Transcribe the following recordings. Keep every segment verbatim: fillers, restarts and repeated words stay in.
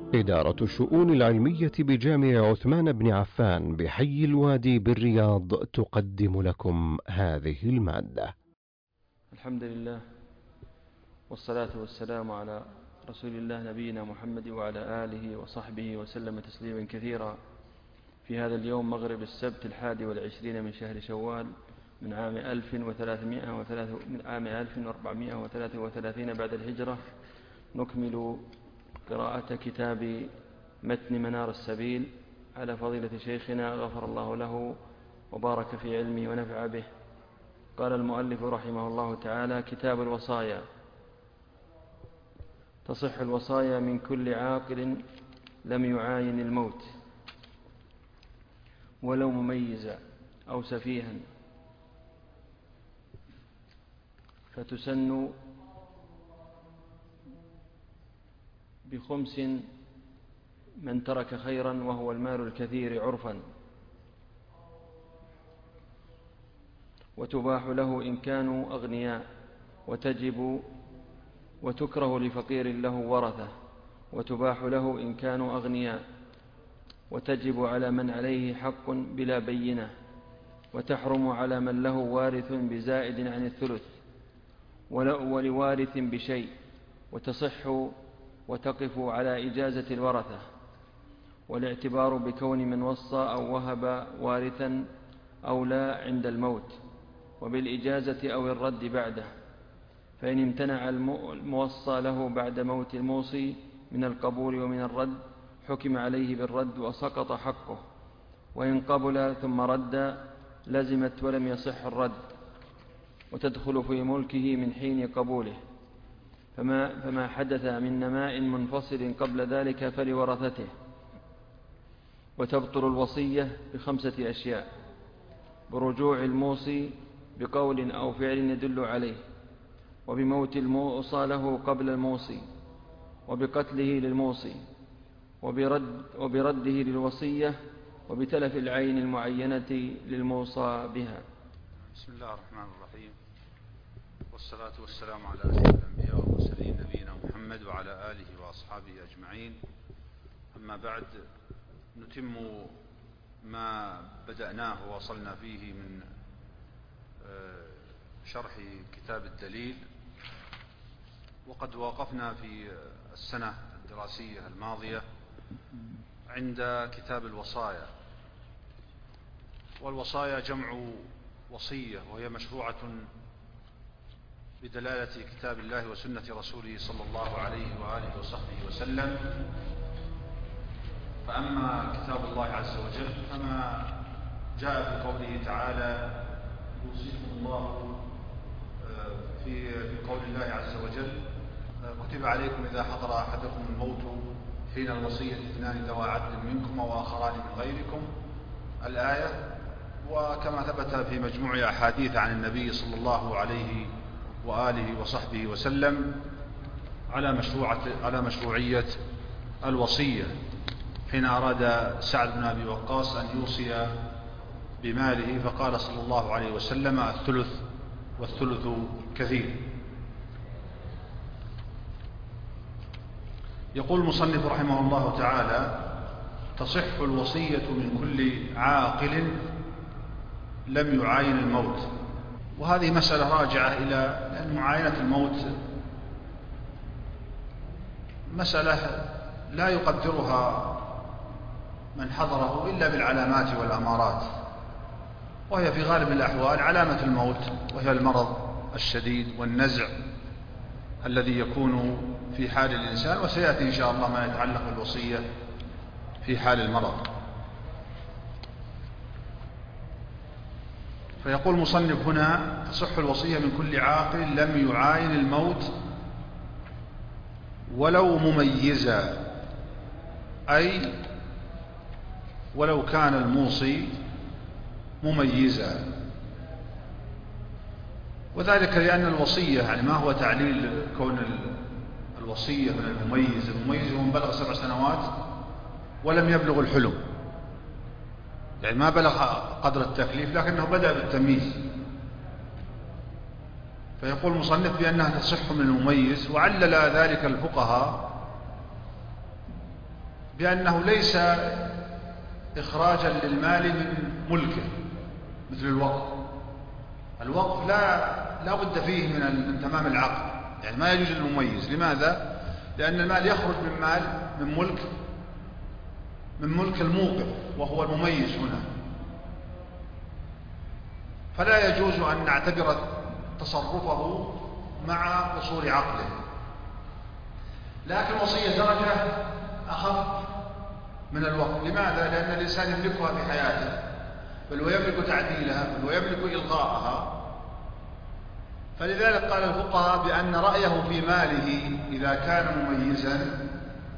إدارة الشؤون العلمية بجامع عثمان بن عفان بحي الوادي بالرياض تقدم لكم هذه المادة. الحمد لله والصلاة والسلام على رسول الله نبينا محمد وعلى آله وصحبه وسلم تسليما كثيرا. في هذا اليوم مغرب السبت الحادي والعشرين من شهر شوال من عام ألف وثلاثمائة وثلاث من عام ألف وأربعمائة وثلاث وثلاثين بعد الهجرة نكمل قراءة كتاب متن منار السبيل على فضيلة شيخنا غفر الله له وبارك في علمه ونفع به. قال المؤلف رحمه الله تعالى: كتاب الوصايا. تصح الوصايا من كل عاقل لم يعاين الموت ولو مميزا أو سفيها، فتسن بخمس من ترك خيرا وهو المال الكثير عرفا، وتباح له إن كانوا أغنياء، وتجب وتكره لفقير له ورثة، وتباح له إن كانوا أغنياء، وتجب على من عليه حق بلا بينة، وتحرم على من له وارث بزائد عن الثلث ولوارث بشيء، وتصح وتقف على إجازة الورثة، والاعتبار بكون من وصى أو وهب وارثا أو لا عند الموت، وبالإجازة أو الرد بعده، فإن امتنع الموصى له بعد موت الموصي من القبول ومن الرد حكم عليه بالرد وسقط حقه، وإن قبل ثم رد لزمت ولم يصح الرد، وتدخل في ملكه من حين قبوله، فما, فما حدث من نماء منفصل قبل ذلك فلورثته. وتبطل الوصية بخمسة أشياء: برجوع الموصي بقول أو فعل يدل عليه، وبموت الموصى له قبل الموصي، وبقتله للموصي، وبرد وبرده للوصية، وبتلف العين المعينة للموصى بها. بسم الله الرحمن الرحيم، والصلاة والسلام على أشرف الأنبياء والمرسلين نبينا محمد وعلى آله وأصحابه أجمعين. أما بعد، نتم ما بدأناه ووصلنا فيه من شرح كتاب الدليل، وقد وقفنا في السنة الدراسية الماضية عند كتاب الوصايا. والوصايا جمع وصية، وهي مشروعة بدلالة كتاب الله وسنة رسوله صلى الله عليه وآله وصحبه وسلم. فأما كتاب الله عز وجل فما جاء في قوله تعالى: يوصيكم الله في قول الله عز وجل: كتب عليكم إذا حضر أحدكم الموت حين الوصية اثنان ذوى عدل منكم وآخران من غيركم، الآية. وكما ثبت في مجموع أحاديث عن النبي صلى الله عليه وآله وصحبه وسلم على مشروعة على مشروعية الوصية، حين أراد سعد بن أبي وقاص أن يوصي بماله فقال صلى الله عليه وسلم: الثلث والثلث كثير. يقول المصنف رحمه الله تعالى: تصح الوصية من كل عاقل لم يعاين الموت. وهذه مسألة راجعة إلى أن معاينة الموت مسألة لا يقدرها من حضره إلا بالعلامات والأمارات، وهي في غالب الأحوال علامة الموت، وهي المرض الشديد والنزع الذي يكون في حال الإنسان، وسيأتي إن شاء الله ما يتعلق بالوصية في حال المرض. فيقول المصنف هنا: تصح الوصية من كل عاقل لم يعاين الموت ولو مميزا، أي ولو كان الموصي مميزا. وذلك لأن الوصية، يعني ما هو تعليل كون الوصية من المميز؟ المميز من بلغ سبع سنوات ولم يبلغ الحلم، يعني ما بلغ قدر التكليف لكنه بدأ بالتمييز. فيقول المصنف بأنها تصح من المميز، وعلل ذلك الفقهاء بأنه ليس إخراجا للمال من ملكه مثل الوقف. الوقف لا لا بد فيه من من تمام العقد، يعني ما يجوز للمميز. لماذا؟ لأن المال يخرج من مال من ملك من ملك الموقف وهو المميز هنا، فلا يجوز أن نعتبر تصرفه مع قصور عقله. لكن الوصية درجة أخف من الوقف. لماذا؟ لأن الإنسان يملكها في حياته، بل ويملك تعديلها، بل ويملك إلغاءها. فلذلك قال الفقهاء بأن رأيه في ماله إذا كان مميزا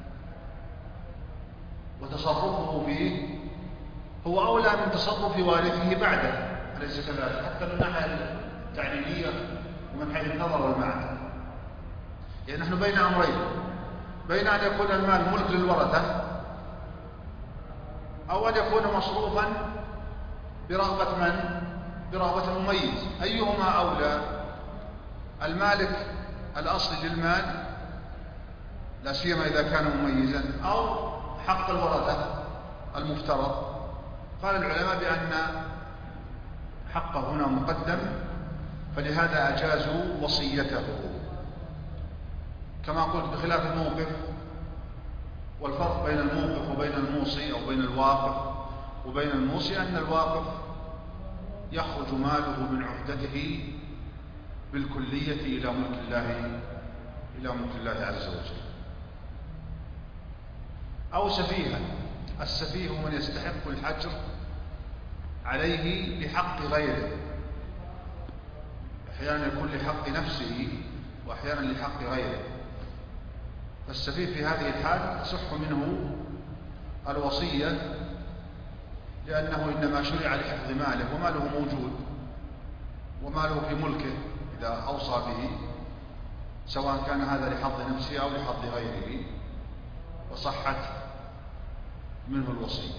وتصرفه فيه هو أولى من تصرف وارثه بعده، أليس كذلك؟ حتى من الناحية التعليلية ومن حيث النظر والمعنى. يعني نحن بين أمرين، بين أن يكون المال ملك للورثة أو أن يكون مصروفا برغبة من؟ برغبة المميز. أيهما أولى؟ المالك الأصلي للمال لا سيما إذا كان مميزا، أو حق الورثة المفترض؟ قال العلماء بأن حقه هنا مقدم، فلهذا أجازوا وصيته. كما قلت بخلاف الموقف، والفرق بين الموقف وبين الموصي أو بين الواقف وبين الموصي أن الواقف يخرج ماله من عهدته بالكلية إلى ملك الله إلى ملك الله عز وجل. أو سفيها. السفيه من يستحق الحجر عليه لحق غيره، أحيانا يكون لحق نفسه وأحيانا لحق غيره. فالسفيه في هذه الحال تصح منه الوصية، لأنه إنما شرع لحفظ ماله، وماله موجود وماله في ملكه إذا أوصى به، سواء كان هذا لحظ نفسه أو لحظ غيره، وصحت منه الوصية.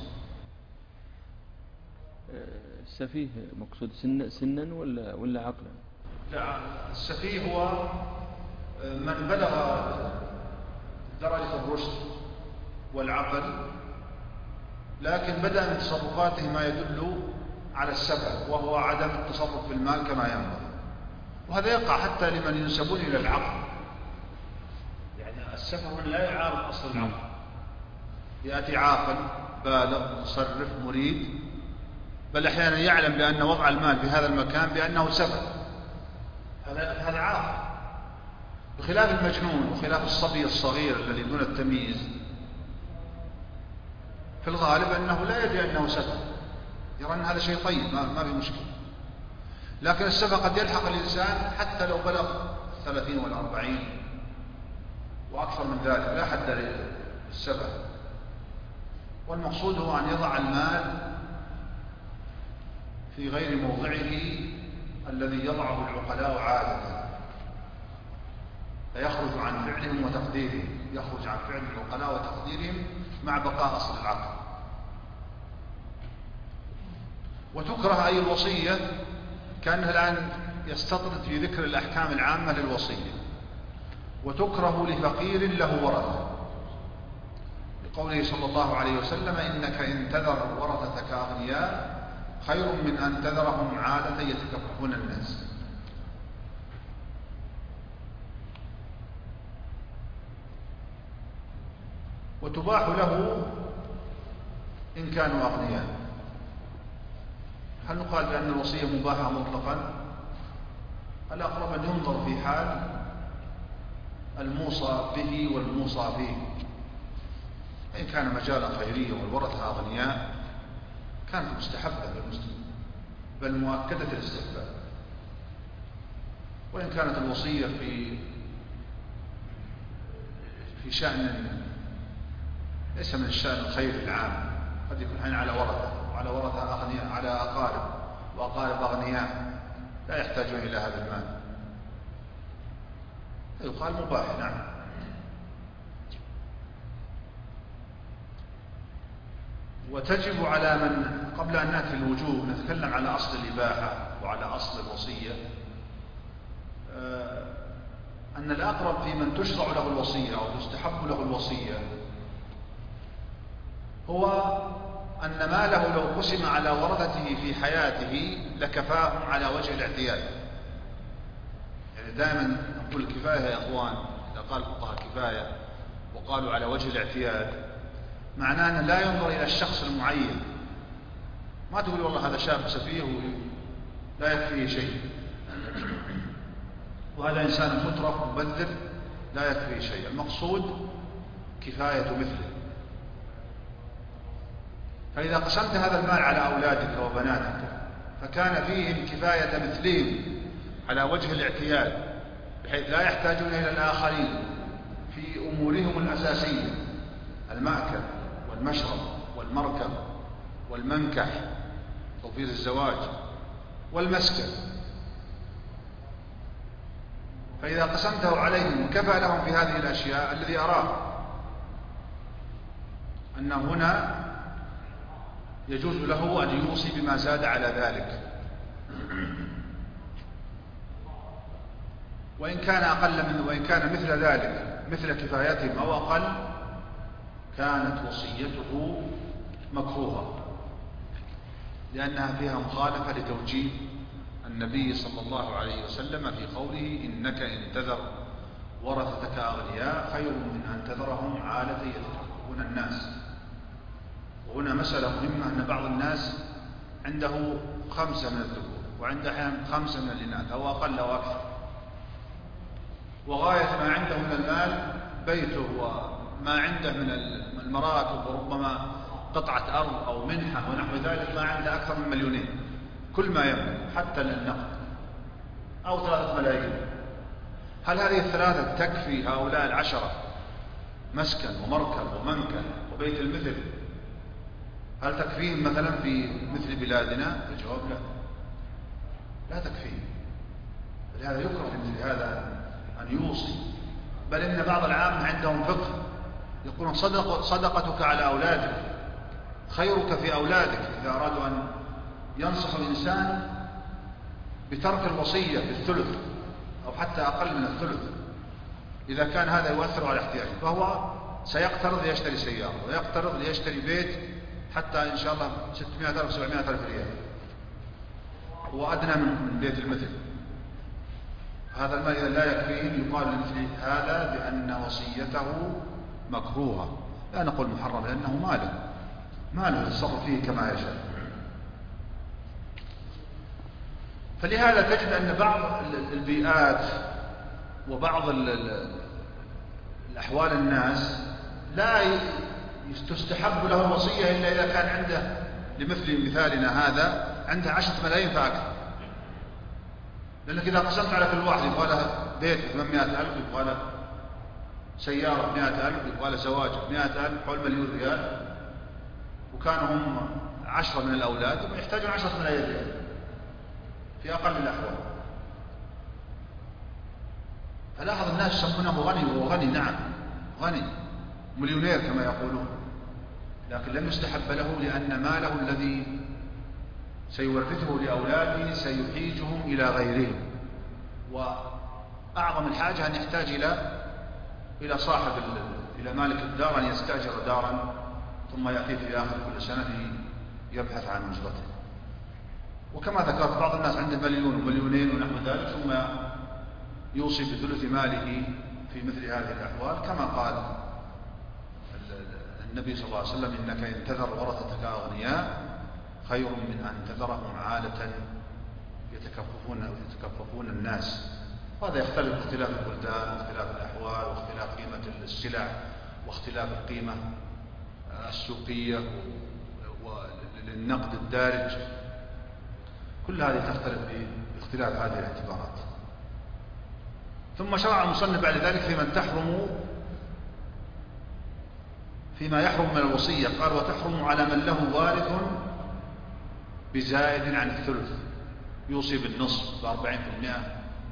السفيه مقصود سن سنا ولا ولا عقلا؟ لا، السفيه هو من بلغ درجة الرشد والعقل لكن بدأ من تصرفاته ما يدل على السفه، وهو عدم التصرف في المال كما ينبغي. وهذا يقع حتى لمن ينسبون إلى العقل. يعني السفه لا يعارض أصل العقل. يأتي عاقل بالغ مصرف مريد، بل أحيانا يعلم بأن وضع المال في هذا المكان بأنه سفه، هذا هذا عاقل، بخلاف المجنون وخلاف الصبي الصغير الذي دون التمييز. في الغالب أنه لا يدري أنه سفه، يرى أن هذا شيء طيب ما في مشكلة. لكن السفه قد يلحق الإنسان حتى لو بلغ الثلاثين والأربعين وأكثر من ذلك، لا حد للسفه. والمقصود هو أن يضع المال في غير موضعه الذي يضعه العقلاء عادة، فيخرج عن فعلهم وتقديرهم، يخرج عن فعل العقلاء وتقديرهم مع بقاء أصل العقل. وتكره أي الوصية، كأنه الآن يستطرد في ذكر الأحكام العامة للوصية. وتكره لفقير له ورثة، لقوله صلى الله عليه وسلم: إنك إن تذر ورثتك أغنياء خير من أن تذرهم عالة يتكففون الناس. وتباح له إن كانوا أغنياء. هل نقال بأن الوصية مباحة مطلقا؟ الأقرب أن ينظر في حال الموصى به والموصى به. إن كان مجالا خيريا والورثة أغنياء كانت مستحبة للمسلم، بل مؤكدة الاستحباب. وإن كانت الوصية في في شأن ليس من الشأن الخير العام، قد يكون حين على ورثة وعلى ورثة أغنياء، على أقارب وأقارب أغنياء لا يحتاجون إلى هذا المال، يقال مباح. نعم. وتجب على من، قبل أن نأتي الوجوب نتكلم على أصل الإباحة وعلى أصل الوصية، أن الأقرب في من تشرع له الوصية أو تستحب له الوصية هو أن ماله لو قسم على ورثته في حياته لكفاهم على وجه الاعتياد. يعني دائما نقول كفاية يا أخوان، إذا قال فقهاء كفاية وقالوا على وجه الاعتياد معناه أن لا ينظر إلى الشخص المعين. ما تقول والله هذا شاب سفيه لا يكفيه شيء، وهذا إنسان مترف مبذر لا يكفيه شيء. المقصود كفاية مثله. فإذا قسمت هذا المال على أولادك وبناتك فكان فيهم كفاية مثلهم على وجه الاعتياد، بحيث لا يحتاجون إلى الآخرين في أمورهم الأساسية: المأكل والمشرب والمركب والمنكح، توفير الزواج والمسكن. فإذا قسمته عليهم وكفى لهم في هذه الأشياء، الذي أراه أن هنا يجوز له أن يوصي بما زاد على ذلك، وإن كان أقل منه، وإن كان مثل ذلك مثل كفايتهم أو أقل، كانت وصيته مكروهة، لأنها فيها مخالفة لتوجيه النبي صلى الله عليه وسلم في قوله: إنك إن تذر ورثتك أغنياء خير من أن تذرهم عالة يتكففون الناس. وهنا مسألة مهمة، أن بعض الناس عنده خمسة من الذكور وعنده أحيانا خمسة من الإناث أو أقل أو أكثر، وغاية ما عنده من المال بيته وما عنده من المراكب وربما قطعة أرض أو منحة ونحو ذلك، ما عنده أكثر من مليونين كل ما يملك حتى النقد أو ثلاثة ملايين. هل هذه الثلاثة تكفي هؤلاء العشرة مسكن ومركب ومنكل وبيت المثل؟ هل تكفيهم مثلا في مثل بلادنا؟ الجواب لا، لا تكفيهم. لهذا يكره في مثل هذا أن يوصي، بل إن بعض العامة عندهم فقه يقولون صدق صدقتك على أولادك خيرك في أولادك. إذا أرادوا أن ينصح الإنسان بترك الوصية بالثلث أو حتى أقل من الثلث، إذا كان هذا يؤثر على احتياجه، فهو سيقترض ليشتري سيارة ويقترض ليشتري بيت حتى إن شاء الله ستمائة ألف سبعمائة ألف ريال، هو أدنى من بيت المثل. هذا المال إذا لا يكفيه يقال لمثل هذا بأن وصيته مكروهة. لا نقول محرم، لأنه ماله ماله يتصرف فيه كما يشاء. فلهذا تجد أن بعض البيئات وبعض الأحوال الناس لا تستحب له الوصية إلا إذا كان عنده، لمثل مثالنا هذا، عنده عشرة ملايين فأكثر. لأنك إذا قسمت على كل واحد يبغى له بيت ثمانمائة ألف، يبغى له سيارة مائة ألف، يبغى له زواج مائة ألف، حول مليون ريال، وكانوا هم عشرة من الأولاد يحتاجون عشرة ملايين ريال في أقل الأحوال. فلاحظ الناس يسمونه غني، وهو غني نعم غني مليونير كما يقولون، لكن لم يستحب له، لأن ماله الذي سيورثه لأولاده سيحيجهم إلى غيرهم، وأعظم الحاجة أن يحتاج إلى إلى صاحب إلى مالك الدار أن يستأجر دارا ثم يأتي في آخر كل سنة يبحث عن أجرته. وكما ذكرت بعض الناس عنده مليون ومليونين ونحو ذلك ثم يوصي بثلث ماله في مثل هذه الأحوال، كما قال النبي صلى الله عليه وسلم: إنك إن تذر ورثتك أغنياء خير من أن تذرهم عالة يتكففون يتكففون الناس. وهذا يختلف باختلاف البلدان واختلاف الأحوال واختلاف قيمة السلع واختلاف القيمة السوقية وللنقد الدارج، كل هذه تختلف باختلاف هذه الاعتبارات. ثم شرع المصنف بعد ذلك في من تحرم فيما يحرم من الوصية، قال: وتحرم على من له وارث بزائد عن الثلث، يوصي بالنصف بأربعين في المئة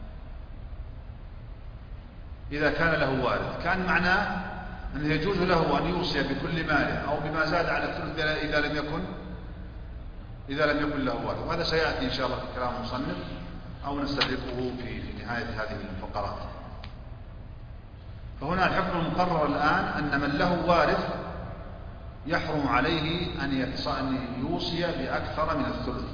إذا كان له وارث. كان معناه أنه يجوز له أن يوصي بكل ماله أو بما زاد على الثلث إذا لم يكن إذا لم يكن له وارث. وهذا سيأتي إن شاء الله في كلام المصنف أو نستدركه في نهاية هذه الفقرات. فهنا الحكم المقرر الآن أن من له وارث يحرم عليه أن يوصي بأكثر من الثلث.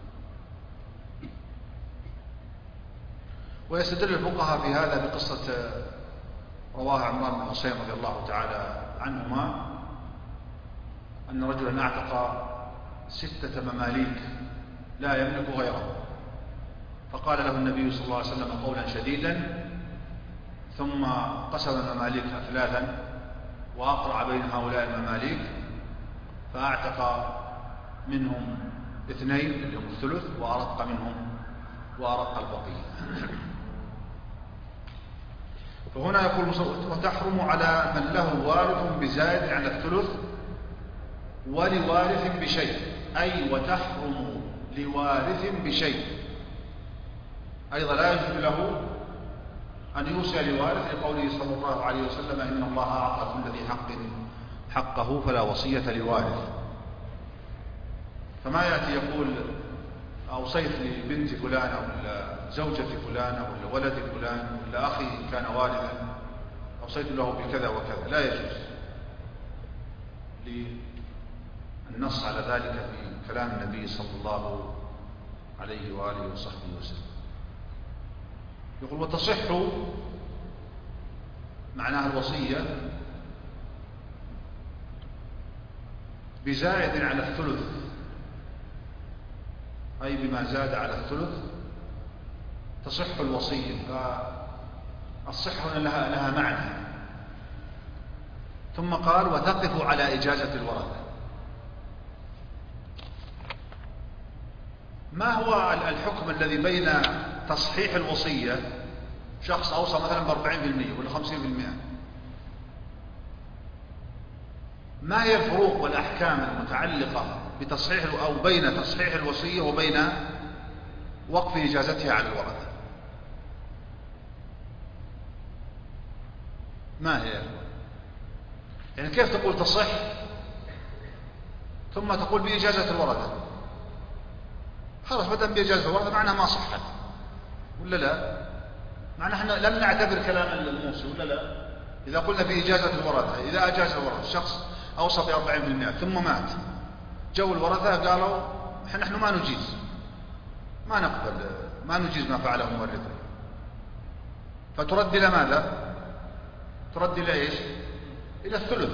ويستدل الفقهاء في هذا بقصة رواها عمران بن حسين رضي الله تعالى عنهما أن رجلا أعتق ستة مماليك لا يملك غيره، فقال له النبي صلى الله عليه وسلم قولا شديدا، ثم قسم المماليك ثلاثا وأقرع بين هؤلاء المماليك، فأعتق منهم اثنين اللي هم الثلث، وأرق منهم وأرق البقية. فهنا يقول وتحرم على من له وارث بزائد عن الثلث ولوارث بشيء، أي وتحرم لوارث بشيء، أيضا لا يجوز له أن يوصي لوارث لقوله صلى الله عليه وسلم إن الله أعطى كل ذي حق حقه فلا وصية لوارث. فما يأتي يقول أوصيت لبنت فلان أو زوجة فلان أو ولد فلان ولا أخي كان وارثا أوصيت له بكذا وكذا، لا يجوز للنص على ذلك في كلام النبي صلى الله عليه وآله وصحبه وسلم. يقول وتصح معناها الوصية بزائد على الثلث، أي بما زاد على الثلث تصح الوصية. فالصحة هنا لها, لها معنى. ثم قال وتقف على إجازة الورثة. ما هو الحكم الذي بين تصحيح الوصية، شخص أوصى مثلا بأربعين بالمئة ولا خمسين بالمئة، ما هي الفروق والأحكام المتعلقة بتصحيح أو بين تصحيح الوصية وبين وقف إجازتها على الورثة؟ ما هي؟ يعني كيف تقول تصح ثم تقول بإجازة الورثة؟ خلاص بدأ بإجازة الورثة معناها ما صحت ولا لا؟ معناها احنا لم نعتبر كلام الموصي ولا لا؟ إذا قلنا بإجازة الورثة، إذا أجاز الورثة شخص أوصى بأربعين بالمئة ثم مات، جو الورثة قالوا احنا نحن ما نجيز، ما نقبل، ما نجيز ما فعله مورثه، فترد إلى ماذا؟ ترد إلى إيش؟ إلى الثلث.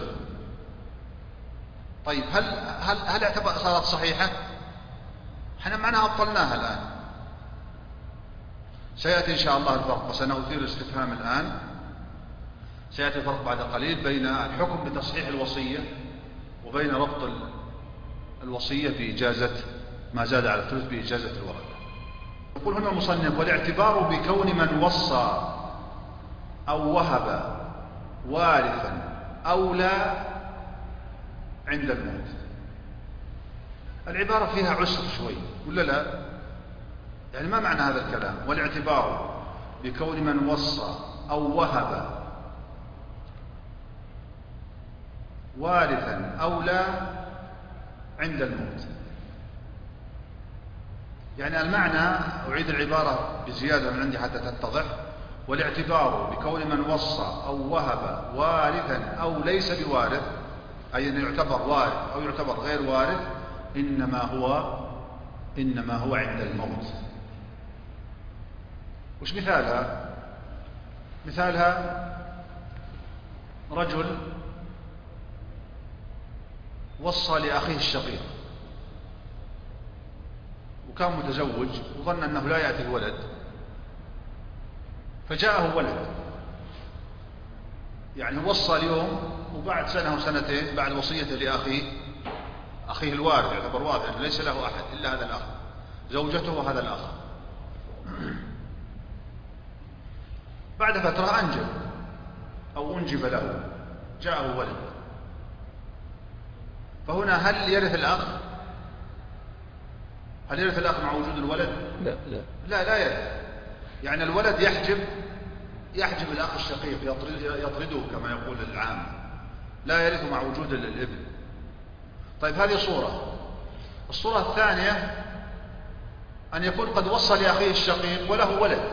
طيب هل هل هل اعتبر صارت صحيحة؟ احنا معناها أبطلناها الآن. سيأتي إن شاء الله الفرق، وسنثير الاستفهام الآن. سيأتي الفرق بعد قليل بين الحكم بتصحيح الوصية وبين ربط الوصية بإجازة ما زاد على الثلث بإجازة الورثة. يقول هنا المصنف والاعتبار بكون من وصى أو وهب وارثا أولى عند الموت. العبارة فيها عسر شوي ولا لا؟ يعني ما معنى هذا الكلام؟ والاعتبار بكون من وصى أو وهب وارثا أولى عند الموت. يعني المعنى أعيد العبارة بزيادة من عندي حتى تتضح. والاعتبار بكون من وصى أو وهب وارثا أو ليس بوارث، أي أنه يعتبر وارث أو يعتبر غير وارث، إنما هو إنما هو عند الموت. وش مثالها؟ مثالها رجل وصى لأخيه الشقيق وكان متزوج وظن أنه لا يأتي الولد، فجاءه ولد، يعني وصى اليوم وبعد سنة أو سنتين بعد وصيته لأخيه أخيه الوارث يعتبر وارث يعني ليس له أحد إلا هذا الأخ، زوجته وهذا الأخ، بعد فترة أنجب أو أنجب له جاءه ولد، فهنا هل يرث الأخ؟ هل يرث الأخ مع وجود الولد؟ لا لا لا, لا يرث. يعني الولد يحجب يحجب الأخ الشقيق يطرده كما يقول العام، لا يرث مع وجود الابن. طيب هذه صورة. الصورة الثانية أن يكون قد وصى لأخيه الشقيق وله ولد،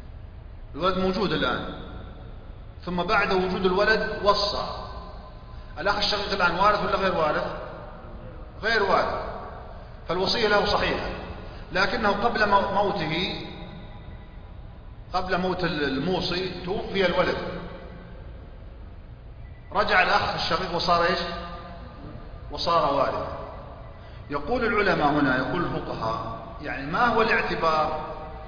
الولد موجود الآن، ثم بعد وجود الولد وصى الأخ الشقيق الآن وارث ولا غير وارث؟ غير وارث، فالوصية له صحيحة، لكنه قبل موته قبل موت الموصي توفي الولد، رجع الأخ الشقيق وصار إيش؟ وصار وارث. يقول العلماء هنا، يقول الفقهاء، يعني ما هو الاعتبار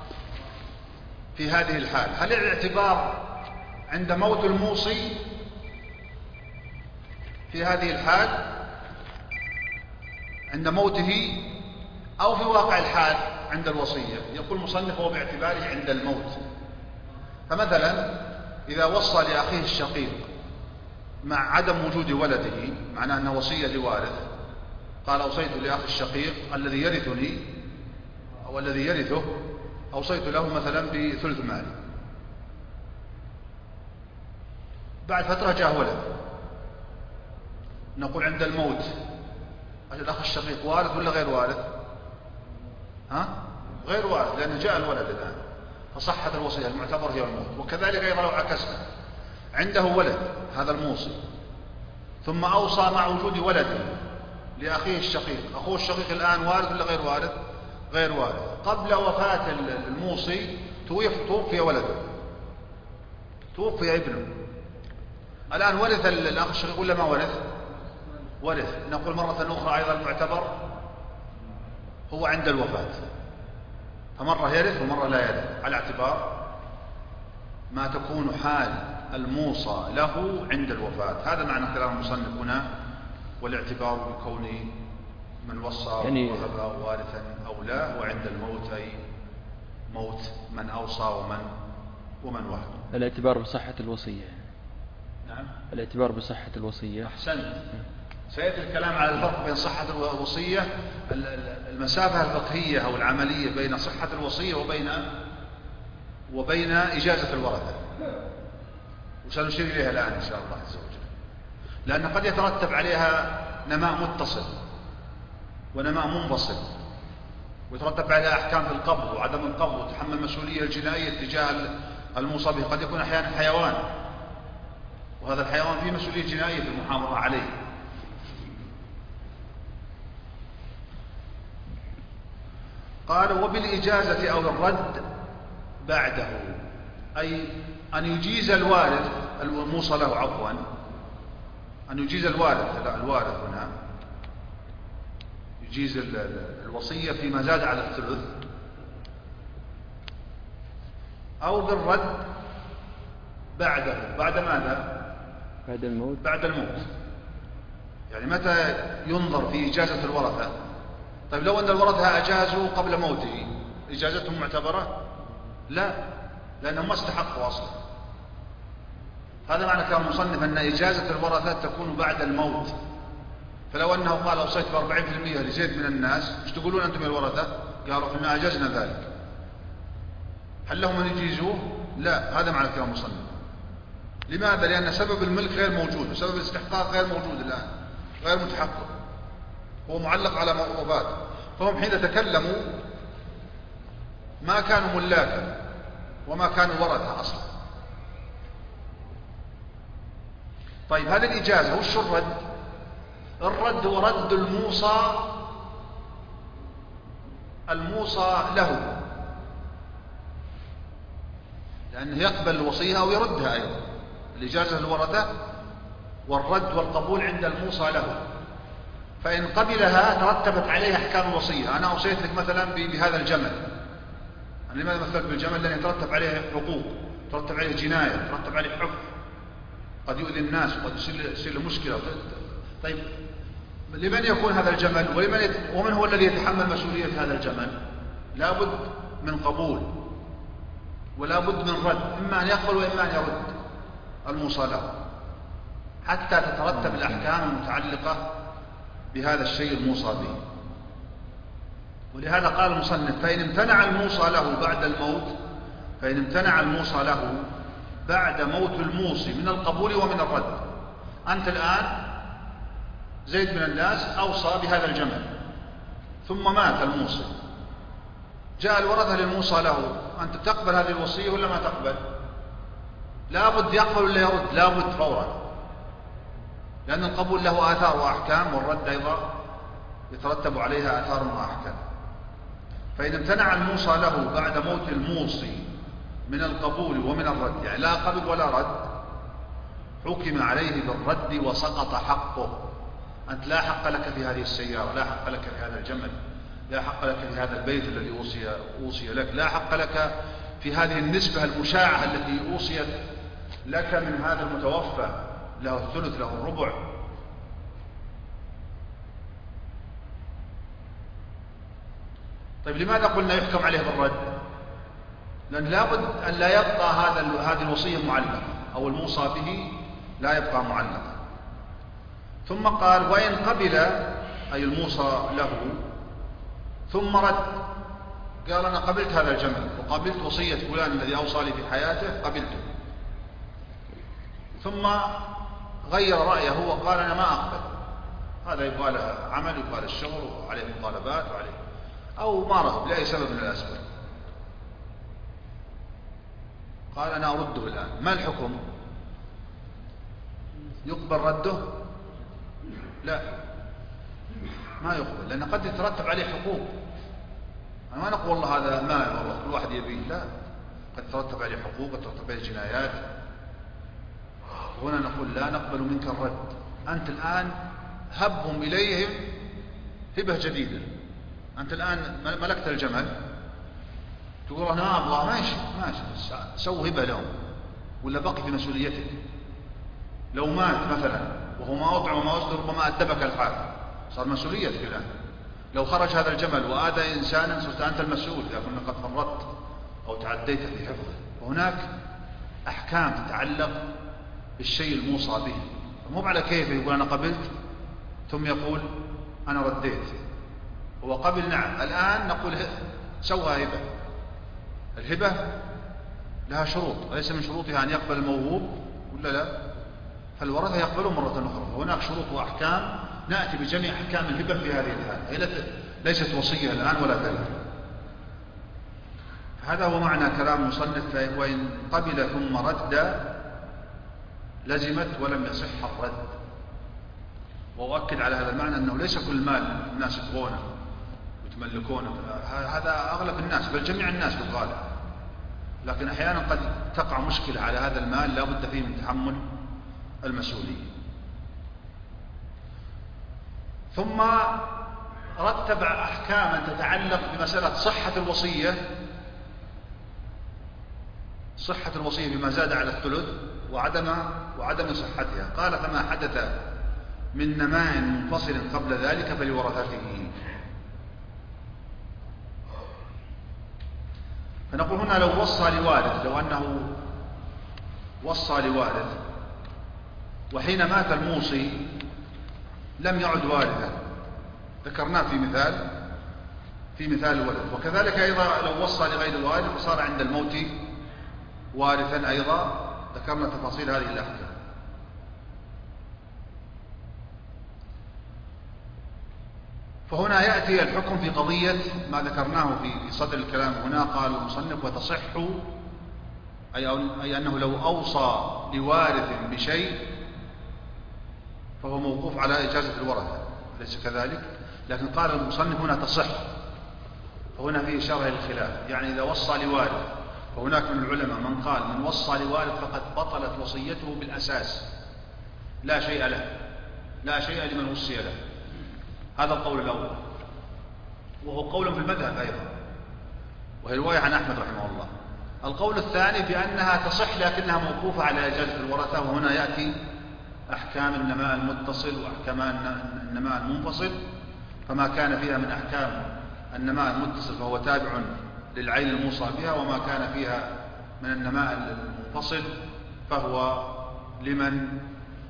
في هذه الحال؟ هل الاعتبار عند موت الموصي في هذه الحال عند موته، أو في واقع الحال عند الوصية؟ يقول المصنف هو باعتباره عند الموت. فمثلا إذا وصى لأخيه الشقيق مع عدم وجود ولده، معناه أنه وصية لوارث، قال أوصيت لأخي الشقيق الذي يرثني أو الذي يرثه، أوصيت له مثلا بثلث مالي، بعد فترة جاء ولد، نقول عند الموت الأخ الشقيق وارث ولا غير وارث؟ ها؟ غير وارث، لأنه جاء الولد الآن، فصحت الوصية، المعتبر هي الموت. وكذلك أيضا لو عكسنا، عنده ولد هذا الموصي، ثم أوصى مع وجود ولده لأخيه الشقيق، أخوه الشقيق الآن وارث ولا غير وارث؟ غير وارث. قبل وفاة الموصي توفي ولده، توفي ابنه، الآن ورث الأخ الشقيق ولا ما ورث؟ ورث. نقول مرة أخرى أيضا المعتبر هو عند الوفاة، فمرة يرث ومرة لا يرث، على اعتبار ما تكون حال الموصى له عند الوفاة. هذا معنى كلام المصنف هنا، والاعتبار بكون من وصى يعني وهب وارثا أو لا، وعند الموت أي موت من أوصى ومن ومن وهب. الاعتبار بصحة الوصية. نعم، الاعتبار بصحة الوصية. أحسنت. سيأتي الكلام على الفرق بين صحة الوصية، المسافة الفقهية أو العملية بين صحة الوصية وبين وبين إجازة الورثة، وسنشير إليها الآن إن شاء الله عز وجل، لأن قد يترتب عليها نماء متصل ونماء منفصل، ويترتب عليها أحكام في القبض وعدم القبض وتحمل المسؤولية الجنائية تجاه الموصى به. قد يكون أحيانا حيوان، وهذا الحيوان فيه مسؤولية جنائية في المحافظة عليه. قال وبالإجازة أو الرد بعده، أي أن يجيز الوارث الموصى له، عفوا أن يجيز الوارث لا الوارث هنا يجيز الوصية فيما زاد على الثلث، أو بالرد بعده. بعد ماذا؟ بعد الموت. بعد الموت، يعني متى ينظر في إجازة الورثة؟ طيب لو أن الورثة أجازوا قبل موته، إجازتهم معتبرة؟ لا، لأنهم ما استحقوا أصلا. هذا معنى كلام المصنف أن إجازة الورثة تكون بعد الموت. فلو أنه قال أوصيت بأربعين في المئة لزيد من الناس، ايش تقولون أنتم يا الورثة؟ قالوا إحنا أجزنا ذلك. هل لهم أن يجيزوه؟ لا، هذا معنى كلام المصنف. لماذا؟ لأن سبب الملك غير موجود، وسبب الاستحقاق غير موجود الآن، غير متحقق، هو معلق على وفاته. فهم حين تكلموا ما كانوا ملاكا وما كانوا ورثة أصلا. طيب هذه الإجازة وش الرد؟ الرد هو رد الموصى الموصى له، لأنه يقبل الوصية أو يردها أيضا. الإجازة للورثة والرد والقبول عند الموصى له. فإن قبلها ترتبت عليه أحكام الوصية. أنا أوصيت لك مثلا بهذا الجمل، أنا لماذا مثلت بالجمل؟ لأن يترتب عليه حقوق، يترتب عليه جناية، يترتب عليه حكم، قد يؤذي الناس وقد يصير له مشكلة. طيب لمن يكون هذا الجمل؟ ولمن يت... ومن هو الذي يتحمل مسؤولية هذا الجمل؟ لا بد من قبول ولا بد من رد، إما أن يقبل وإما أن يرد الموصى له، حتى تترتب الأحكام المتعلقة بهذا الشيء الموصى به. ولهذا قال المصنف فإن امتنع الموصى له بعد الموت، فإن امتنع الموصى له بعد موت الموصي من القبول ومن الرد. أنت الآن زيد من الناس أوصى بهذا الجمل، ثم مات الموصي، جاء الورثة للموصى له، أنت تقبل هذه الوصية ولا ما تقبل؟ لا بد يقبل ولا يرد؟ لا بد فورا. لأن القبول له آثار وأحكام، والرد أيضا يترتب عليها آثار وأحكام. فإن امتنع الموصى له بعد موت الموصي من القبول ومن الرد، يعني لا قبل ولا رد، حكم عليه بالرد وسقط حقه. أنت لا حق لك في هذه السيارة، لا حق لك في هذا الجمل، لا حق لك في هذا البيت الذي أوصي, أوصي لك، لا حق لك في هذه النسبة المشاعة التي أوصيت لك من هذا المتوفى، له الثلث له الربع. طيب لماذا قلنا يحكم عليه بالرد؟ لأن لابد أن لا يبقى هذا هذه الوصية معلقة، أو الموصى به لا يبقى معلقا. ثم قال وإن قبل، أي الموصى له، ثم رد، قال أنا قبلت هذا الجمل وقبلت وصية فلان الذي أوصى لي في حياته، قبلته، ثم غير رأيه وقال أنا ما أقبل، هذا يبغى له عمل، يبغى له الشغل وعليه مطالبات وعليه، أو ما رغب لأي سبب من الأسباب، قال أنا أرده الآن، ما الحكم؟ يقبل رده؟ لا، ما يقبل، لأن قد يترتب عليه حقوق. أنا ما نقول والله هذا مال والله كل واحد يبيه، لا، قد يترتب عليه حقوق، قد يترتب عليه جنايات. هنا نقول لا نقبل منك الرد، أنت الآن هبهم إليهم هبة جديدة، أنت الآن ملكت الجمل، تقول أنا أبغى، ماشي ماشي، سوي هبة لهم، ولا بقي في مسؤوليتك. لو مات مثلا وهو ما أطعم وما أصدر ربما أدبك الحال، صار مسؤوليتك الآن. لو خرج هذا الجمل وآذى إنسانا صرت أنت المسؤول إذا كنت قد فرطت أو تعديت في حفظه. وهناك أحكام تتعلق بالشيء الموصى به، مو على كيف يقول أنا قبلت ثم يقول أنا رديت. هو قبل نعم، الآن نقول سوى هبة. الهبة لها شروط، ليس من شروطها أن يقبل الموهوب ولا لا، فالورثة يقبلون مرة أخرى. هناك شروط وأحكام نأتي بجميع أحكام الهبة في هذه الحالة، هي ليست وصية الآن ولا كلام. هذا هو معنى كلام المصنف، وإن قبل ثم رد لزمت ولم يصح الرد. وأؤكد على هذا المعنى أنه ليس كل مال الناس يبغونه ويتملكونه، هذا أغلب الناس بل جميع الناس بالغالب، لكن أحيانا قد تقع مشكلة على هذا المال لا بد فيه من تحمل المسؤولية. ثم رتب أحكاما تتعلق بمسألة صحة الوصية، صحة الوصية بما زاد على الثلث وعدم وعدم صحتها. قال فما حدث من نماء منفصل قبل ذلك فلورثته. فنقول هنا لو وصى لوارث، لو أنه وصى لوارث وحين مات الموصي لم يعد وارثا، ذكرناه في مثال في مثال الولد. وكذلك أيضا لو وصى لغير وارث وصار عند الموت وارثا أيضا، ذكرنا تفاصيل هذه الأحكام. فهنا يأتي الحكم في قضية ما ذكرناه في صدر الكلام. هنا قال المصنف وتصح، أي, أي أنه لو أوصى لوارث بشيء فهو موقوف على إجازة الورثة، ليس كذلك؟ لكن قال المصنف هنا تصح، فهنا فيه إشارة للخلاف. يعني إذا وصى لوارث، فهناك من العلماء من قال من وصى لوارث فقد بطلت وصيته بالأساس، لا شيء له، لا شيء لمن وصي له. هذا القول الأول، وهو قول في المذهب أيضا، وهي رواية عن أحمد رحمه الله. القول الثاني بأنها تصح لكنها موقوفة على إجازة الورثة، وهنا يأتي أحكام النماء المتصل وأحكام النماء المنفصل. فما كان فيها من أحكام النماء المتصل فهو تابع للعين الموصى بها، وما كان فيها من النماء المنفصل فهو لمن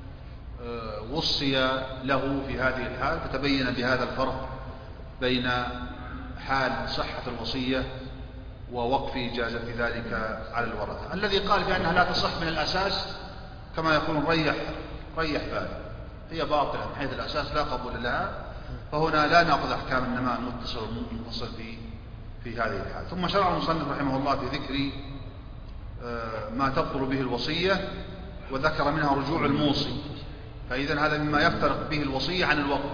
وصي له في هذه الحال. فتبين بهذا الفرق بين حال صحة الوصية ووقف إجازة ذلك على الورثة. الذي قال بأنها لا تصح من الأساس كما يقولون ريح ريح باله، هي باطلة من حيث الأساس لا قبول لها، فهنا لا نأخذ أحكام النماء المتصل والمنفصل في في هذه الحال. ثم شرع المصنف رحمه الله في ذكر ما تبطل به الوصية، وذكر منها رجوع الموصي فإذا هذا مما يفترق به الوصية عن الوقف.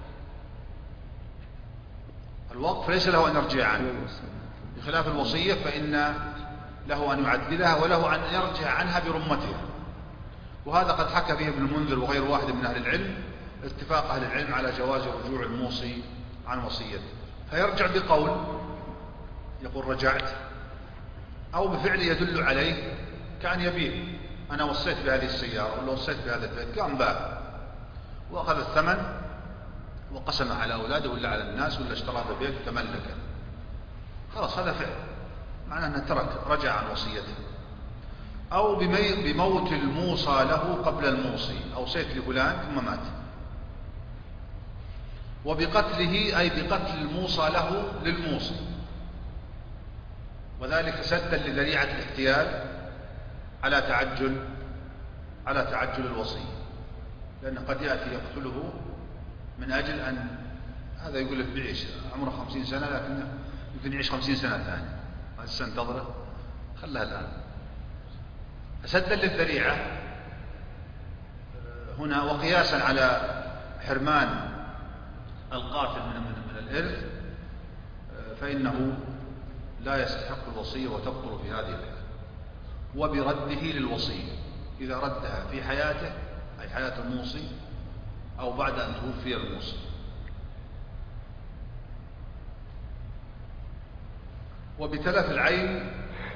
الوقف ليس له أن يرجع عنه، بخلاف الوصية فإن له أن يعدلها وله أن يرجع عنها برمتها. وهذا قد حكى فيه ابن المنذر وغير واحد من أهل العلم اتفاق أهل العلم على جواز رجوع الموصي عن وصيته، فيرجع بقول يقول رجعت، أو بفعل يدل عليه، كان يبيع، أنا وصيت بهذه السيارة ولا وصيت بهذا البيت، قام باع وأخذ الثمن وقسم على أولاده ولا على الناس ولا اشترى هذا البيت وتملكه، خلاص هذا فعل معناه أنه ترك، رجع عن وصيته. أو بموت الموصى له قبل الموصي، أوصيت لفلان ثم مات، وبقتله أي بقتل الموصى له للموصي، وذلك سدا لذريعة الاحتيال على تعجل على تعجل الوصي، لأنه قد يأتي يقتله من أجل أن هذا يقول لك بيعيش عمره خمسين سنة لكن يمكن يعيش خمسين سنة ثانية، هذا سنتظره خلها الآن. سدا للذريعة هنا وقياسا على حرمان القاتل من من الإرث، فإنه لا يستحق الوصية وتبطل في هذه الحالة. وبرده للوصية إذا ردها في حياته أي حياة الموصي أو بعد أن توفي الموصي. وبتلف العين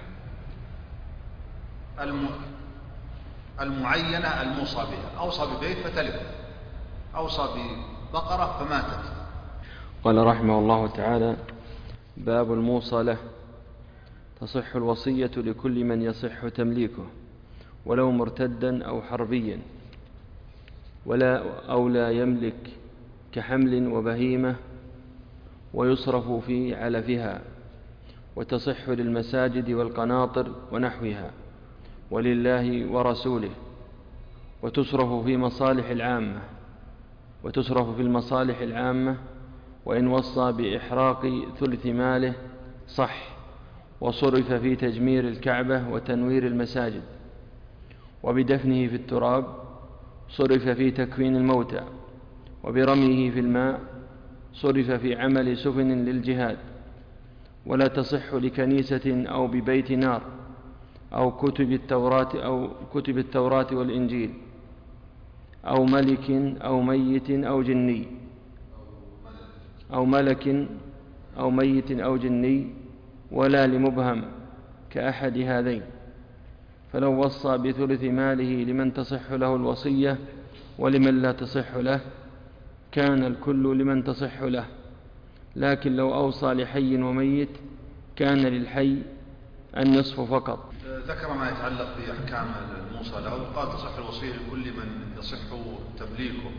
المعينة الموصى بها، أوصى ببيت فتلف، أوصى ببقرة فماتت. قال رحمه الله تعالى: باب الموصى له. تصح الوصية لكل من يصح تمليكه ولو مرتدا أو حربيا ولا أو لا يملك، كحمل وبهيمة، ويصرف في علفها، وتصح للمساجد والقناطر ونحوها ولله ورسوله، وتصرف في مصالح العامة وتصرف في المصالح العامة وإن وصى بإحراق ثلث ماله صح، وصرف في تجمير الكعبة وتنوير المساجد، وبدفنه في التراب، صرف في تكفين الموتى، وبرميه في الماء، صرف في عمل سفن للجهاد. ولا تصح لكنيسة أو ببيت نار أو كتب التوراة أو كتب التوراة والإنجيل أو ملك أو ميت أو جني أو ملك أو ميت أو جني، ولا لمبهم كأحد هذين. فلو وصى بثلث ماله لمن تصح له الوصية ولمن لا تصح له كان الكل لمن تصح له، لكن لو أوصى لحي وميت كان للحي النصف فقط. ذكر ما يتعلق بأحكام الموصى له، قال تصح الوصية لكل من يصح تمليكه،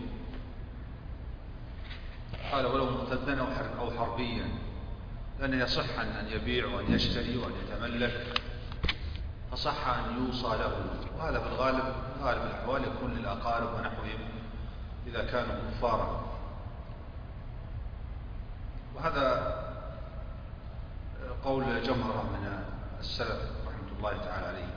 قال ولو مرتدا أو حربيا، لأن يصح أن يبيع وأن يشتري وأن يتملك، فصح أن يوصى له. وهذا في الغالب غالب الأحوال يكون للأقارب ونحوهم إذا كانوا كفارا. وهذا قول جمهرة من السلف رحمة الله تعالى عليه.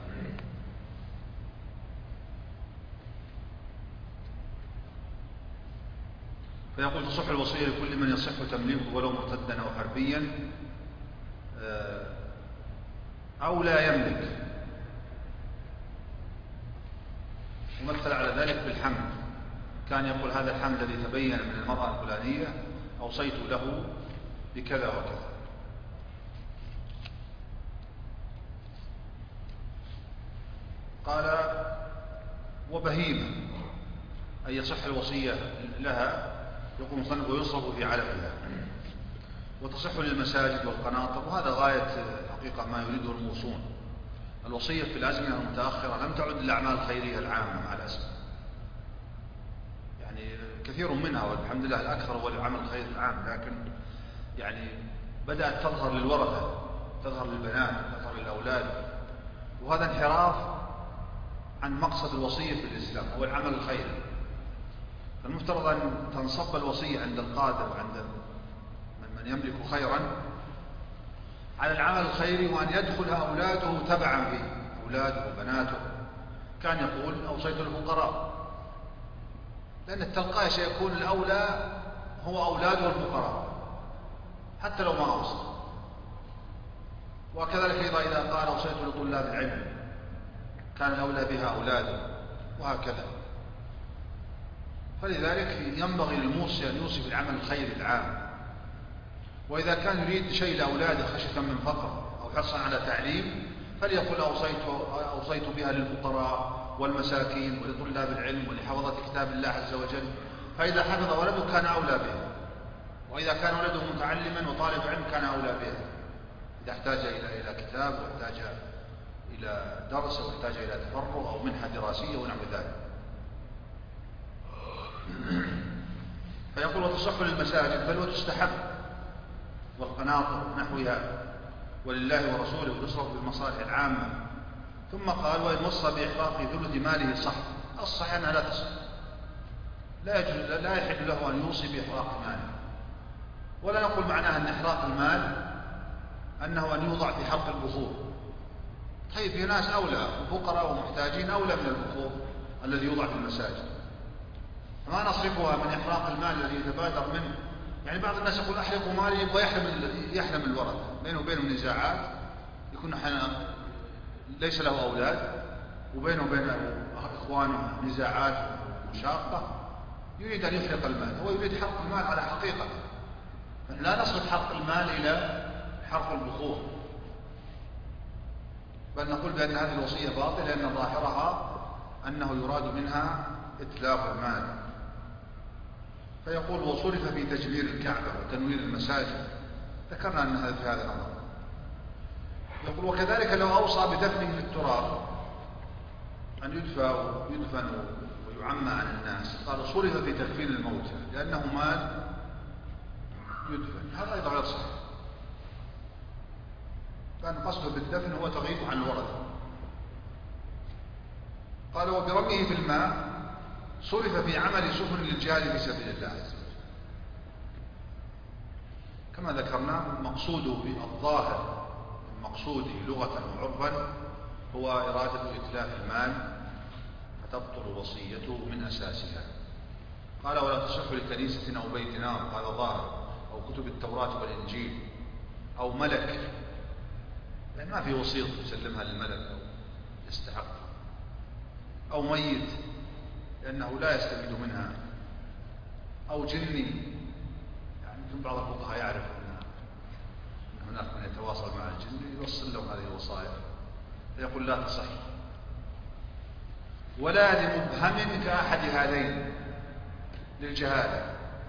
فيقول تصح الوصية لكل من يصح تمليكه ولو مرتدا أو حربيا أو لا يملك. ومثل على ذلك بالحمل، كان يقول هذا الحمل الذي تبين من المرأة الفلانية أوصيت له بكذا وكذا. قال وبهيمة أي يصح الوصية لها، يقول مصنف ويصرف في علفها، وتصح للمساجد والقناطر. وهذا غاية حقيقة ما يريده الموصون. الوصية في الأزمنة المتأخرة لم تعد الأعمال الخيرية العامة مع الأسف، يعني كثير منها والحمد لله الأكثر هو العمل الخيري العام، لكن يعني بدأت تظهر للورثة، تظهر للبنات، تظهر للأولاد، وهذا انحراف عن مقصد الوصية في الإسلام هو العمل الخيري. فالمفترض أن تنصب الوصية عند القادر وعند من يملك خيرا على العمل الخيري، وأن يدخل أولاده تبعا فيه، أولاده وبناته. كان يقول أوصيت الفقراء لأن التلقائي سيكون الأولى هو أولاده الفقراء حتى لو ما أوصى. وكذلك أيضا إذا قال أوصيت لطلاب العلم كان الأولى بها أولاده وهكذا. فلذلك ينبغي للموصي أن يوصي بالعمل الخيري العام. وإذا كان يريد شيء لأولاده خشية من فقر أو حرصا على تعليم فليقول أوصيت, أوصيت بها للفقراء والمساكين ولطلاب العلم ولحفظة كتاب الله عز وجل. فإذا حفظ ولده كان أولى به، وإذا كان ولده متعلما وطالب علم كان أولى به، إذا احتاج إلى إلى كتاب واحتاج إلى درس واحتاج إلى تفرغ أو منحة دراسية ونحو ذلك. فيقول وتصح للمساجد بل وتستحب والقناطر نحوها ولله ورسوله ويصرف بالمصالح العامة. ثم قال وإن وصى بإحراق ثلث ماله صح. الصحيح أنها لا تصح، لا يجوز، لا يحل له أن يوصي بإحراق ماله. ولا نقول معناها أن إحراق المال أنه أن يوضع في حلق البخور. طيب في ناس أولى وفقراء ومحتاجين أولى من البخور الذي يوضع في المساجد، فما نصرفها من إحراق المال الذي يتبادر منه. يعني بعض الناس يقول أحرقوا مالي يبغى يحرم يحرم الورثة، بينه وبينهم نزاعات، يكون ليس له أولاد وبينه وبين إخوانه نزاعات مشاقة، يريد أن يحرق المال، هو يريد حرق المال على حقيقة. لا نصرف حرق المال إلى حرق البخور، بل نقول بأن هذه الوصية باطلة لأن ظاهرها أنه يراد منها إتلاف المال. فيقول وصرف في تجمير الكعبة وتنوير المساجد، ذكرنا أن هذا في هذا الأمر. يقول وكذلك لو أوصى بدفنه في التراب أن يدفى ويدفن ويعمى عن الناس، قال صرف في تكفين الموتى لأنه مال يدفن، هذا أيضا غير صحيح، كان قصده بالدفن هو تغييبه عن الورثة. قال وبرميه في الماء صرف في عمل سفن للجهاد في سبيل الله عز وجل. كما ذكرنا مقصوده بالظاهر مقصوده لغة وعرفا هو إرادة إتلاف المال فتبطل وصيته من أساسها. قال ولا تصح لكنيسة أو بيت نار، هذا ظاهر، أو كتب التوراة والإنجيل، أو ملك، يعني ما في وسيط يسلمها للملك أو يستحق، أو ميت لأنه لا يستفيد منها، أو جني، يعني يمكن بعض الفقهاء يعرف أن هناك من يتواصل مع الجن يوصل لهم هذه الوصايا، فيقول لا تصح. ولا لمبهم كأحد هذين للجهالة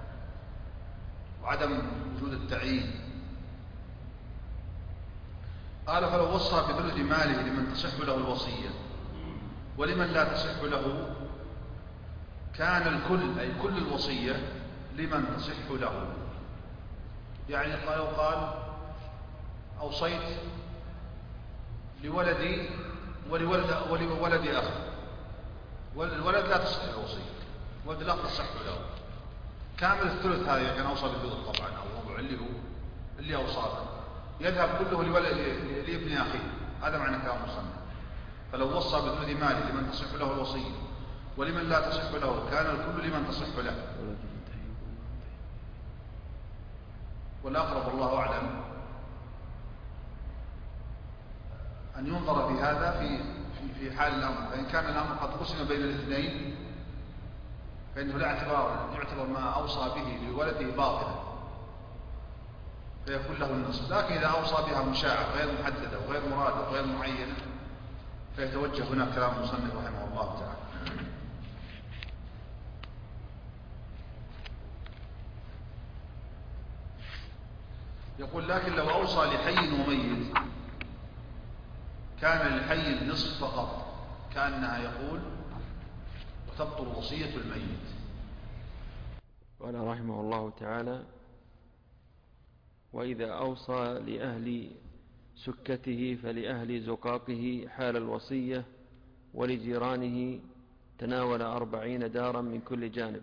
وعدم وجود التعيين. قال فلو وصى بثلث ماله لمن تصح له الوصية ولمن لا تصح له كان الكل أي كل الوصية لمن تصح له. يعني قال قال أوصيت لولدي ولولد ولولد أخي، والولد لا تصح الوصية، ولد الأخ تصح له كامل الثلث. هذا كان أوصى بالثلث طبعا، أو ربع اللي هو اللي أوصاه يذهب كله لولد لابن أخيه، هذا معنى كلام المصنف. فلو وصى بثلث ماله لمن تصح له الوصية ولمن لا تصح له كان الكل لمن تصح له. والأقرب والله أعلم أن ينظر في هذا في في حال الأمر، فإن كان الأمر قد قسم بين الاثنين فإنه لا اعتبار، يعتبر ما أوصى به لولده باطلا فيكون له النصف. لكن إذا أوصى بها مشاعة غير محددة وغير مرادة وغير معينة فيتوجه هنا كلام المصنف رحمه الله تعالى. يقول لكن لو أوصى لحي وميت كان للحي النصف فقط، كأنها يقول وتبطل وصية الميت. قال رحمه الله تعالى وإذا أوصى لأهل سكته فلأهل زقاقه حال الوصية ولجيرانه تناول أربعين دارا من كل جانب،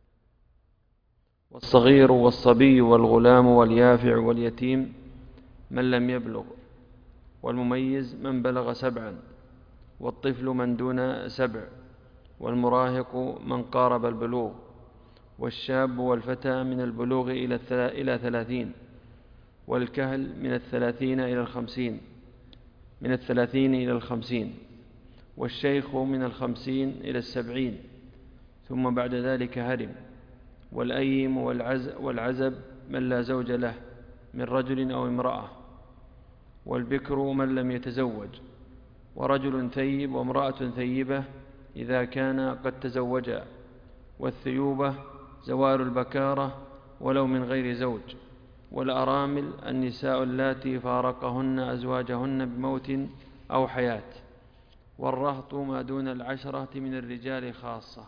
والصغير والصبي والغلام واليافع واليتيم من لم يبلغ، والمميز من بلغ سبعا، والطفل من دون سبع، والمراهق من قارب البلوغ، والشاب والفتى من البلوغ إلى ثلاثين، والكهل من الثلاثين إلى الخمسين من الثلاثين إلى الخمسين، والشيخ من الخمسين إلى السبعين، ثم بعد ذلك هرم، والأيم والعزب من لا زوج له من رجل أو امرأة، والبكر من لم يتزوج، ورجل ثيب وامرأة ثيبة إذا كان قد تزوجا، والثيوبة زوال البكارة ولو من غير زوج، والأرامل النساء اللاتي فارقهن أزواجهن بموت أو حياة، والرهط ما دون العشرة من الرجال خاصة.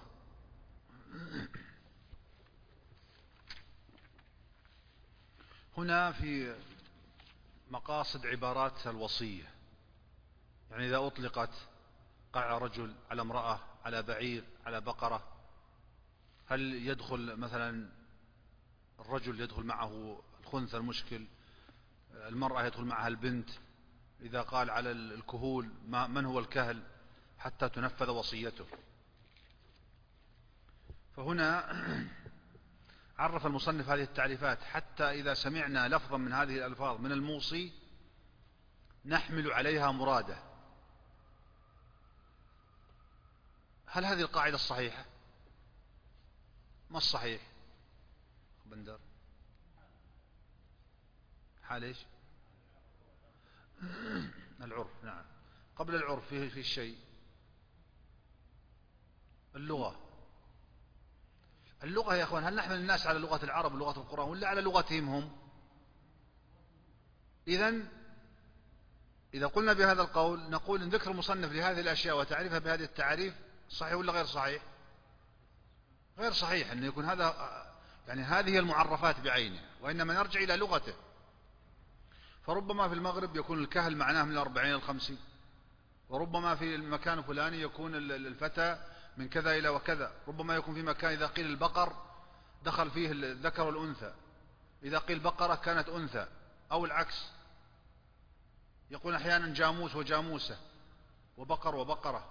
هنا في مقاصد عبارات الوصية، يعني إذا أطلقت قع رجل على امرأة على بعير على بقرة، هل يدخل مثلا الرجل يدخل معه الخنثى المشكل، المرأة يدخل معها البنت، إذا قال على الكهول من هو الكهل حتى تنفذ وصيته. فهنا عرف المصنف هذه التعريفات حتى إذا سمعنا لفظا من هذه الألفاظ من الموصي نحمل عليها مراده. هل هذه القاعدة الصحيحة؟ ما الصحيح؟ بندر حال ايش؟ العرف. نعم، قبل العرف في في الشيء اللغة. اللغة يا اخوان، هل نحمل الناس على لغة العرب ولغة القرآن ولا على لغتهم هم؟ إذن إذا قلنا بهذا القول نقول إن ذكر المصنف لهذه الأشياء وتعريفها بهذه التعريف صحيح ولا غير صحيح؟ غير صحيح أن يكون هذا، يعني هذه المعرفات بعينها، وإنما نرجع إلى لغته. فربما في المغرب يكون الكهل معناه من الأربعين إلى الخمسين، وربما في المكان الفلاني يكون الفتى من كذا إلى وكذا، ربما يكون في مكان إذا قيل البقر دخل فيه الذكر والأنثى، إذا قيل بقرة كانت أنثى، أو العكس، يقول أحيانا جاموس وجاموسة وبقر وبقرة.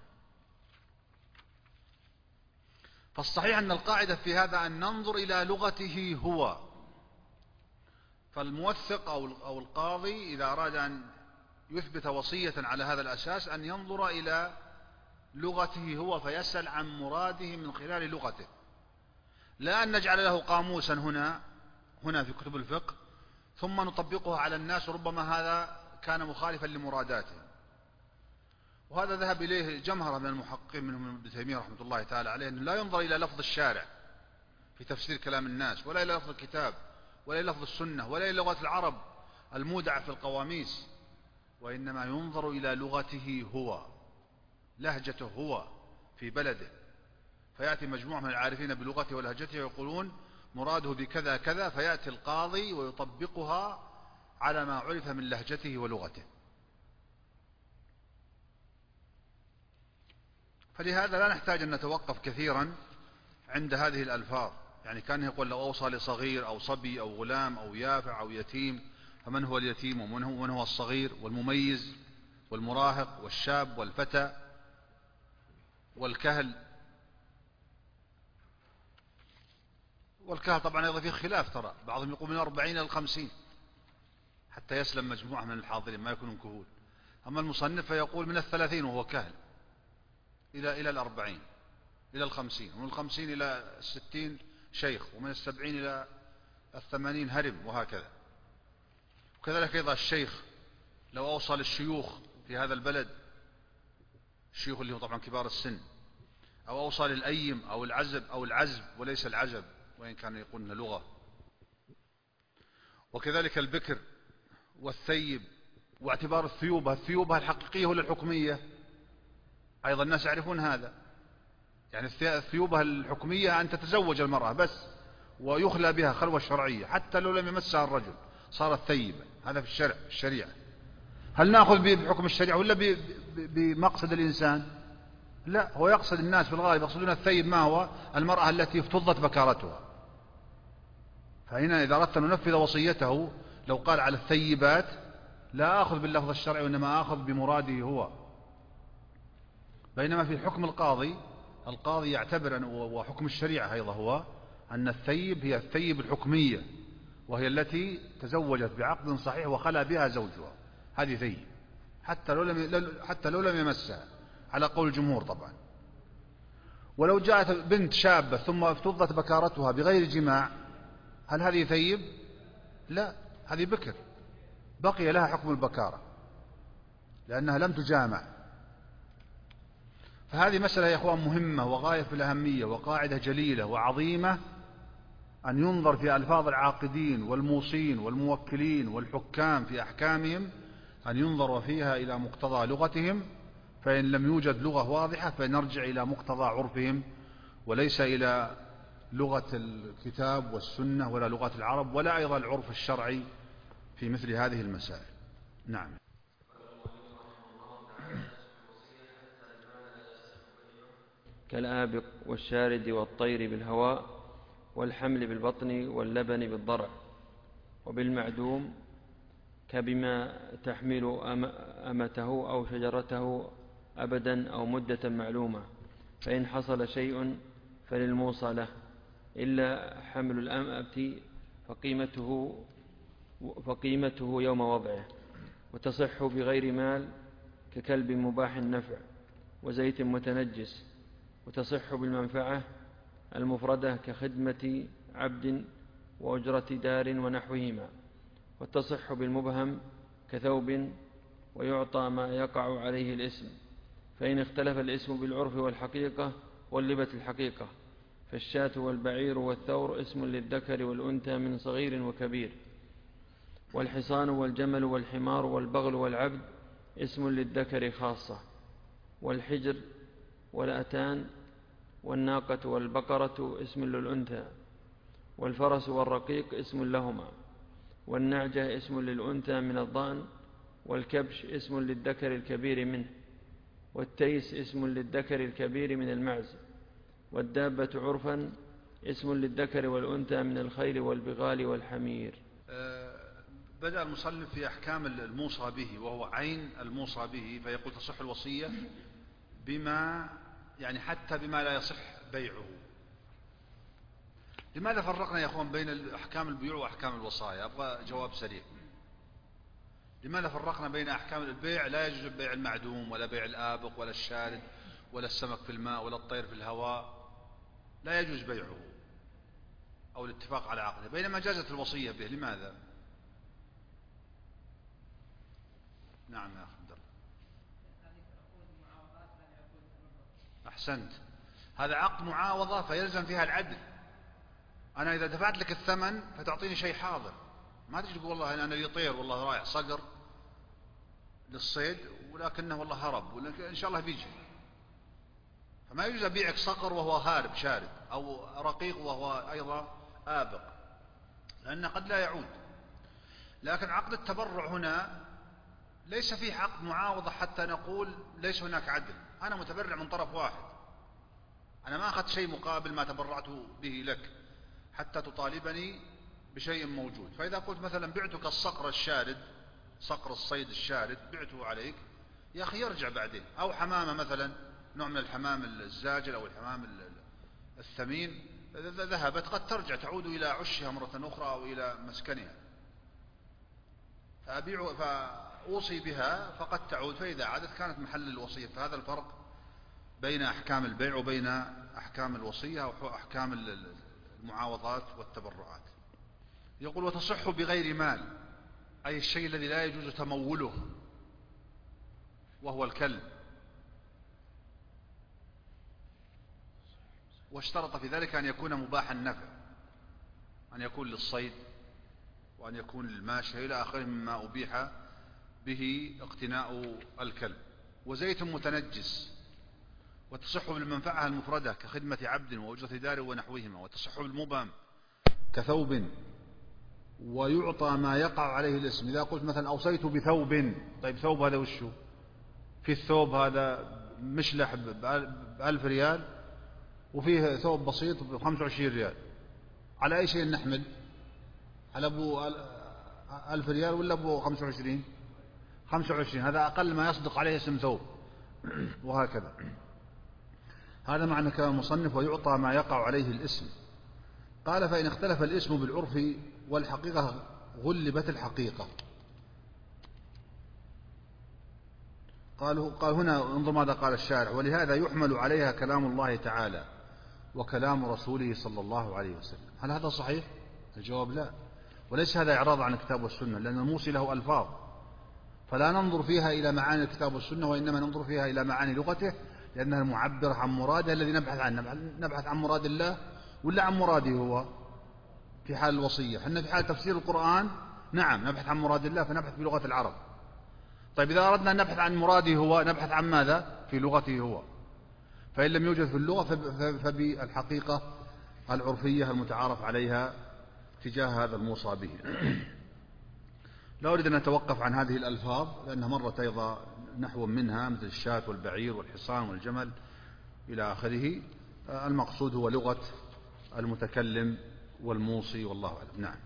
فالصحيح أن القاعدة في هذا أن ننظر إلى لغته هو. فالموثق أو القاضي إذا أراد أن يثبت وصية على هذا الأساس أن ينظر إلى لغته هو، فيسأل عن مراده من خلال لغته، لا أن نجعل له قاموسا هنا هنا في كتب الفقه ثم نطبقه على الناس، وربما هذا كان مخالفا لمراداته. وهذا ذهب إليه جمهرة من المحققين منهم ابن تيمية رحمة الله تعالى عليه، أنه لا ينظر إلى لفظ الشارع في تفسير كلام الناس، ولا إلى لفظ الكتاب، ولا إلى لفظ السنة، ولا إلى لغة العرب المودعة في القواميس، وإنما ينظر إلى لغته هو، لهجته هو في بلده. فيأتي مجموعة من العارفين بلغته ولهجته ويقولون مراده بكذا كذا، فيأتي القاضي ويطبقها على ما عرف من لهجته ولغته. فلهذا لا نحتاج أن نتوقف كثيرا عند هذه الألفاظ، يعني كان يقول لو أوصى لصغير أو صبي أو غلام أو يافع أو يتيم، فمن هو اليتيم ومن هو, من هو الصغير والمميز والمراهق والشاب والفتى والكهل. والكهل طبعا أيضا فيه خلاف، ترى بعضهم يقول من الأربعين إلى الخمسين حتى يسلم مجموعة من الحاضرين ما يكونون كهول. أما المصنف فيقول من الثلاثين وهو كهل إلى إلى الأربعين إلى الخمسين، ومن الخمسين إلى الستين شيخ، ومن السبعين إلى الثمانين هرم، وهكذا. وكذلك أيضا الشيخ لو أوصى للشيوخ في هذا البلد، الشيوخ اللي هم طبعا كبار السن، أو أوصى للأيم أو العزب أو العزب وليس العزب وإن كان يقولن لغة. وكذلك البكر والثيب، واعتبار الثيوبة، الثيوبة الحقيقية ولا الحكمية، أيضا الناس يعرفون هذا. يعني الثيوبة الحكمية أن تتزوج المرأة بس ويخلى بها خلوة شرعية حتى لو لم يمسها الرجل صارت ثيبة، هذا في الشرع الشريعة. هل نأخذ بحكم الشريعة ولا بمقصد الإنسان؟ لا، هو يقصد الناس في الغالب يقصدون الثيب ما هو المرأة التي افتضت بكارتها. فهنا إذا أردت أن ننفذ وصيته لو قال على الثيبات لا أخذ باللفظ الشرعي وإنما أخذ بمراده هو. بينما في الحكم القاضي القاضي يعتبر أن وحكم الشريعة أيضا هو أن الثيب هي الثيب الحكمية، وهي التي تزوجت بعقد صحيح وخلى بها زوجها، هذه ثيب حتى لو لم حتى لو لم يمسها على قول الجمهور طبعا. ولو جاءت بنت شابة ثم افتضت بكارتها بغير جماع، هل هذه ثيب؟ لا، هذه بكر، بقي لها حكم البكارة لأنها لم تجامع. فهذه مسألة يا إخوان مهمة وغاية في الأهمية وقاعدة جليلة وعظيمة، أن ينظر في ألفاظ العاقدين والموصين والموكلين والحكام في أحكامهم، أن ينظر فيها إلى مقتضى لغتهم، فإن لم يوجد لغة واضحة فنرجع إلى مقتضى عرفهم، وليس إلى لغة الكتاب والسنة ولا لغة العرب ولا أيضا العرف الشرعي في مثل هذه المسائل. نعم. كالآبق والشارد والطير بالهواء والحمل بالبطن واللبن بالضرع، وبالمعدوم كبما تحمل أمته أو شجرته أبدا أو مدة معلومة، فإن حصل شيء فللموصى له، إلا حمل الأمة فقيمته, فقيمته يوم وضعه. وتصح بغير مال ككلب مباح النفع وزيت متنجس. وتصح بالمنفعة المفردة كخدمة عبد وأجرة دار ونحوهما. وتصح بالمبهم كثوب، ويعطى ما يقع عليه الاسم، فإن اختلف الاسم بالعرف والحقيقة غلبت الحقيقة. فالشاة والبعير والثور اسم للذكر والأنثى من صغير وكبير. والحصان والجمل والحمار والبغل والعبد اسم للذكر خاصة. والحجر والأتان والناقة والبقرة اسم للأنثى. والفرس والرقيق اسم لهما. والنعجة اسم للأنثى من الضأن. والكبش اسم للذكر الكبير منه. والتيس اسم للذكر الكبير من المعز. والدابة عرفا اسم للذكر والأنثى من الخيل والبغال والحمير. بدأ المصنف في أحكام الموصى به، وهو عين الموصى به، فيقول تصح الوصية بما يعني حتى بما لا يصح بيعه. لماذا فرقنا يا أخوان بين أحكام البيوع وأحكام الوصايا؟ أبغى جواب سريع. لماذا فرقنا بين أحكام البيع؟ لا يجوز بيع المعدوم ولا بيع الآبق ولا الشارد ولا السمك في الماء ولا الطير في الهواء، لا يجوز بيعه أو الاتفاق على عقده، بينما جازت الوصية به. لماذا؟ نعم يا أخي عبد الله. أحسنت، هذا عقد معاوضة فيلزم فيها العدل. أنا إذا دفعت لك الثمن فتعطيني شيء حاضر، ما تجي تقول والله أنا لي طير والله رايح صقر للصيد ولكنه والله هرب ولكن إن شاء الله بيجي. فما يجوز أبيعك صقر وهو هارب شارد، أو رقيق وهو أيضا آبق، لأن قد لا يعود. لكن عقد التبرع هنا ليس فيه عقد معاوضة حتى نقول ليس هناك عدل. أنا متبرع من طرف واحد، أنا ما أخذت شيء مقابل ما تبرعت به لك حتى تطالبني بشيء موجود. فإذا قلت مثلا بعتك الصقر الشارد، صقر الصيد الشارد بعته عليك، يا أخي يرجع بعدين. أو حمامة مثلا، نوع من الحمام الزاجل أو الحمام الثمين، إذا ذهبت قد ترجع تعود إلى عشها مرة أخرى أو إلى مسكنها، فأبيع فأوصي بها فقد تعود، فإذا عادت كانت محل الوصية. فهذا الفرق بين أحكام البيع وبين أحكام الوصية أو أحكام المعاوضات والتبرعات. يقول وتصح بغير مال، أي الشيء الذي لا يجوز تموله، وهو الكلب. واشترط في ذلك أن يكون مباح النفع، أن يكون للصيد وأن يكون للماشية إلى آخره مما أبيح به اقتناء الكلب. وزيت متنجس. وتصح بالمنفعة المفردة كخدمة عبد وأجرة دار ونحوهما. وتصح بالمبهم كثوب، ويعطى ما يقع عليه الاسم. إذا قلت مثلا أوصيت بثوب، طيب ثوب هذا وشو؟ في الثوب هذا مشلح بألف ريال وفيه ثوب بسيط بخمسة وعشرين ريال، على أي شيء نحمل؟ على أبو ألف ريال ولا أبو خمسة وعشرين؟ خمسة وعشرين، هذا أقل ما يصدق عليه اسم ثوب. وهكذا هذا معنى كلام المصنف ويعطى ما يقع عليه الاسم. قال فإن اختلف الاسم بالعرف والحقيقة غلبت الحقيقة. قالوا قال هنا انظر ماذا قال الشارع: ولهذا يحمل عليها كلام الله تعالى وكلام رسوله صلى الله عليه وسلم. هل هذا صحيح؟ الجواب لا، وليس هذا إعراض عن الكتاب والسنة، لأن الموصي له ألفاظ فلا ننظر فيها إلى معاني الكتاب والسنة، وإنما ننظر فيها إلى معاني لغته، لأنها المعبرة عن مراده الذي نبحث عنه. نبحث عن مراد الله ولا عن مراده هو في حال الوصية؟ حنا في حال تفسير القرآن نعم نبحث عن مراد الله فنبحث في لغة العرب. طيب إذا أردنا أن نبحث عن مراده هو نبحث عن ماذا؟ في لغته هو. فإن لم يوجد في اللغة فبالحقيقة العرفية المتعارف عليها تجاه هذا الموصى به. لا أريد أن نتوقف عن هذه الألفاظ لأنها مرت أيضا نحو منها مثل الشاة والبعير والحصان والجمل إلى آخره. المقصود هو لغة المتكلم والموصي والله أعلم. نعم.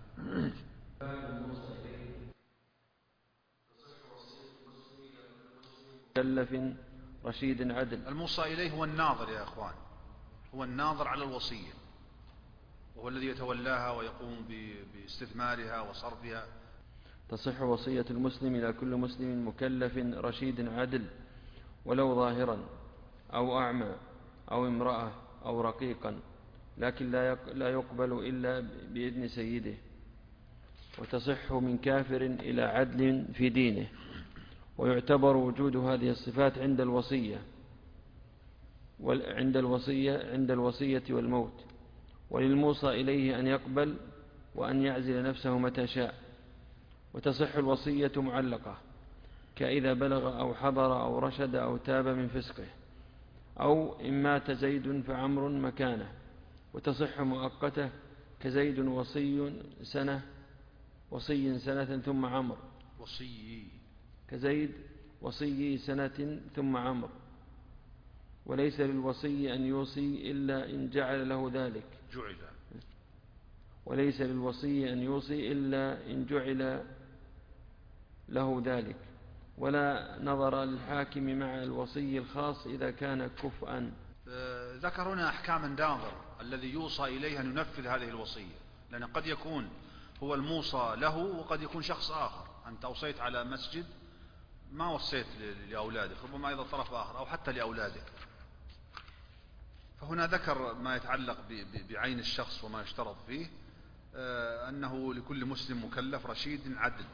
مكلف رشيد عدل. الموصى إليه هو الناظر يا أخوان، هو الناظر على الوصية، وهو الذي يتولاها ويقوم باستثمارها وصرفها. تصح وصية المسلم إلى كل مسلم مكلف رشيد عدل ولو ظاهرا أو أعمى أو امرأة أو رقيقا، لكن لا يقبل إلا بإذن سيده. وتصح من كافر إلى عدل في دينه. ويعتبر وجود هذه الصفات عند الوصية عند الوصية عند الوصية والموت. وللموصى إليه أن يقبل وأن يعزل نفسه متى شاء. وتصح الوصية معلقة كإذا بلغ أو حضر أو رشد أو تاب من فسقه، أو إن مات زيد فعمر مكانه. وتصح مؤقتة كزيد وصي سنة وصي سنة ثم عمر وصي كزيد وصي سنة ثم عمر. وليس للوصي أن يوصي إلا إن جعل له ذلك جعل وليس للوصي أن يوصي إلا إن جعل له ذلك. ولا نظر للحاكم مع الوصي الخاص إذا كان كفءا. ذكر هنا أحكام الناظر الذي يوصى إليه أن ينفذ هذه الوصية، لأن قد يكون هو الموصى له وقد يكون شخص آخر. أنت أوصيت على مسجد ما وصيت لأولادك، ربما أيضا طرف آخر أو حتى لأولادك. فهنا ذكر ما يتعلق بعين الشخص وما يشترط فيه، أنه لكل مسلم مكلف رشيد عدل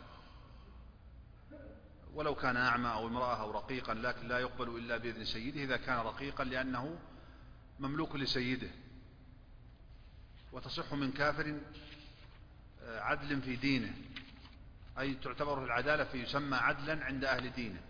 ولو كان أعمى أو امرأة أو رقيقا، لكن لا يقبل إلا بإذن سيده إذا كان رقيقا لأنه مملوك لسيده. وتصح من كافر عدل في دينه، أي تعتبر العدالة فيسمى عدلا عند أهل دينه.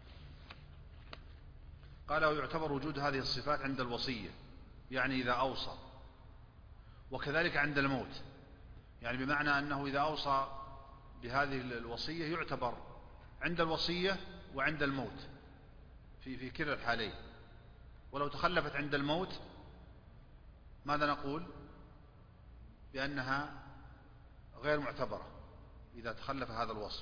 قال ويعتبر وجود هذه الصفات عند الوصية، يعني إذا أوصى، وكذلك عند الموت، يعني بمعنى أنه إذا أوصى بهذه الوصية يعتبر عند الوصية وعند الموت في في كلا الحالين. ولو تخلفت عند الموت ماذا نقول؟ بأنها غير معتبرة إذا تخلف هذا الوصف.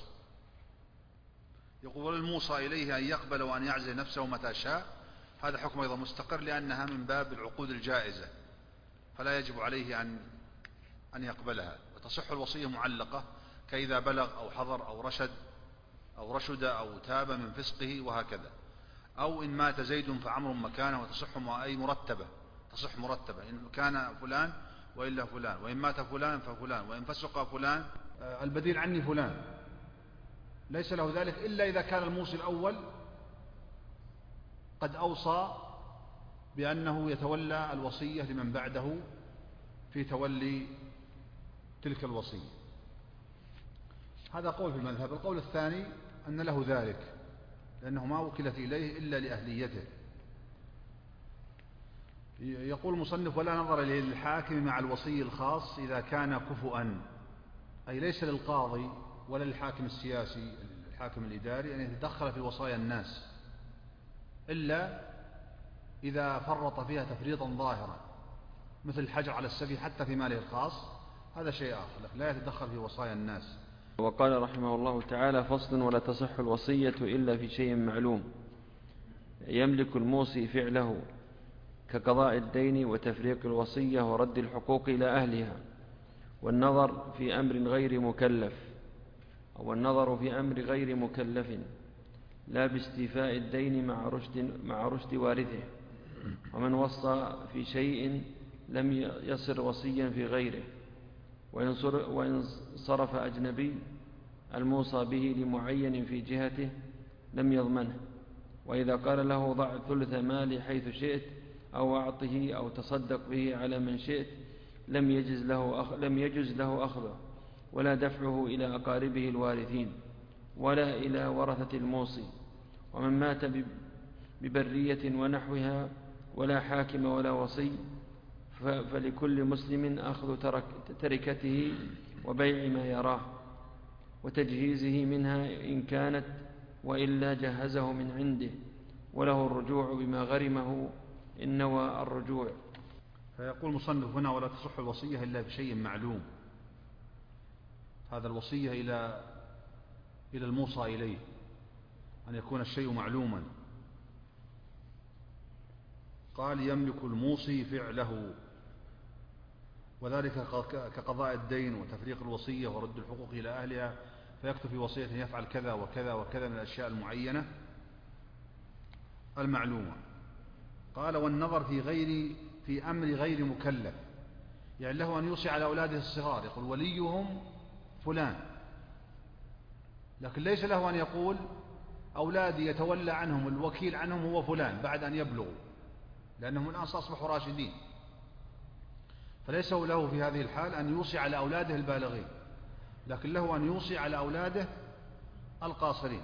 يقول الموصى إليه أن يقبل وأن يعزل نفسه متى شاء. هذا حكم أيضا مستقر لأنها من باب العقود الجائزة، فلا يجب عليه أن أن يقبلها. وتصح الوصية معلقة كإذا بلغ أو حضر أو رشد أو رشد أو تاب من فسقه وهكذا. أو إن مات زيد فعمر مكانه. وتصح أي مرتبة، تصح مرتبة إن كان فلان وإلا فلان، وإن مات فلان ففلان، وإن فسق فلان البديل عني فلان. ليس له ذلك إلا إذا كان الموصي الأول قد أوصى بأنه يتولى الوصية لمن بعده في تولي تلك الوصية. هذا قول في المذهب. القول الثاني أن له ذلك لأنه ما وكلت إليه إلا لأهليته. يقول المصنف ولا نظر للحاكم مع الوصي الخاص إذا كان كفؤا، أي ليس للقاضي ولا للحاكم السياسي الحاكم الإداري أن يتدخل في وصايا الناس إلا إذا فرط فيها تفريطا ظاهرا مثل الحجر على السفيه حتى في ماله الخاص، هذا شيء آخر، لكن لا يتدخل في وصايا الناس. وقال رحمه الله تعالى فصل ولا تصح الوصية إلا في شيء معلوم يملك الموصي فعله كقضاء الدين وتفريق الوصية ورد الحقوق إلى أهلها، والنظر في أمر غير مكلف أو النظر في أمر غير مكلف لا باستيفاء الدين مع رشد, مع رشد وارثه. ومن وصى في شيء لم يصر وصيا في غيره، وإن صرف أجنبي الموصى به لمعين في جهته لم يضمنه. وإذا قال له ضع ثلث مالي حيث شئت أو أعطه أو تصدق به على من شئت لم يجز له أخ... لم يجز له أخذه ولا دفعه إلى أقاربه الوارثين ولا إلى ورثة الموصي. ومن مات ببرية ونحوها ولا حاكم ولا وصي فلكل مسلم أخذ ترك تركته وبيع ما يراه وتجهيزه منها إن كانت، وإلا جهزه من عنده، وله الرجوع بما غرمه إن نوى الرجوع. فيقول مصنف هنا: ولا تصح الوصية إلا بشيء معلوم. هذا الوصية إلى إلى الموصى إليه، أن يكون الشيء معلوما. قال: يملك الموصي فعله، وذلك كقضاء الدين وتفريق الوصية ورد الحقوق إلى أهلها، فيكتب في وصية يفعل كذا وكذا وكذا من الأشياء المعينة المعلومة. قال: والنظر في غير في أمر غير مكلف، يعني له أن يوصي على أولاده الصغار، يقول وليهم فلان، لكن ليس له أن يقول أولادي يتولى عنهم الوكيل عنهم هو فلان بعد أن يبلغوا، لأنهم الآن أصبحوا راشدين، فليس له في هذه الحال أن يوصي على أولاده البالغين، لكن له أن يوصي على أولاده القاصرين.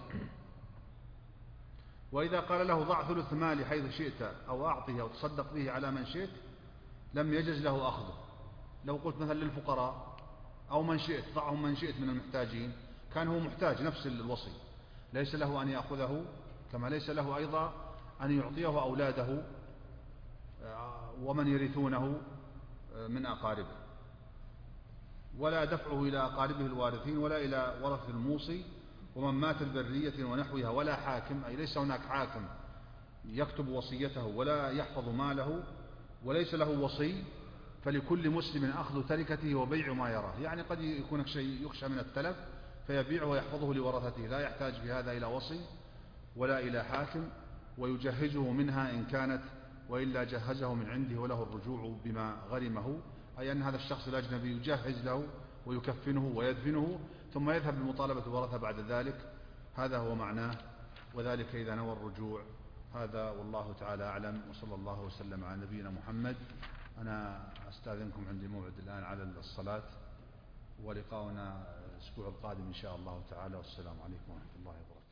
وإذا قال له ضع ثلث مالي حيث شئت أو أعطه أو تصدق به على من شئت لم يجز له أخذه. لو قلت مثلا للفقراء أو من شئت ضعهم من شئت من المحتاجين، كان هو محتاج نفس الوصي، ليس له أن يأخذه، كما ليس له أيضا أن يعطيه أولاده ومن يرثونه من أقاربه، ولا دفعه إلى أقاربه الوارثين ولا إلى ورثة الموصي. ومن مات ببرية ونحوها ولا حاكم، أي ليس هناك حاكم يكتب وصيته ولا يحفظ ماله وليس له وصي، فلكل مسلم أخذ تركته وبيع ما يراه. يعني قد يكون شيء يخشى من التلف فيبيعه ويحفظه لورثته، لا يحتاج في هذا إلى وصي ولا إلى حاكم، ويجهزه منها إن كانت، وإلا جهزه من عنده وله الرجوع بما غرمه، أي أن هذا الشخص الأجنبي يجهز له ويكفنه ويدفنه ثم يذهب لمطالبة الورثة بعد ذلك. هذا هو معناه، وذلك إذا نوى الرجوع. هذا والله تعالى أعلم، وصلى الله وسلم على نبينا محمد. أنا أستاذنكم عندي موعد الآن على الصلاة، ولقاؤنا الأسبوع القادم إن شاء الله تعالى، والسلام عليكم ورحمة الله وبركاته.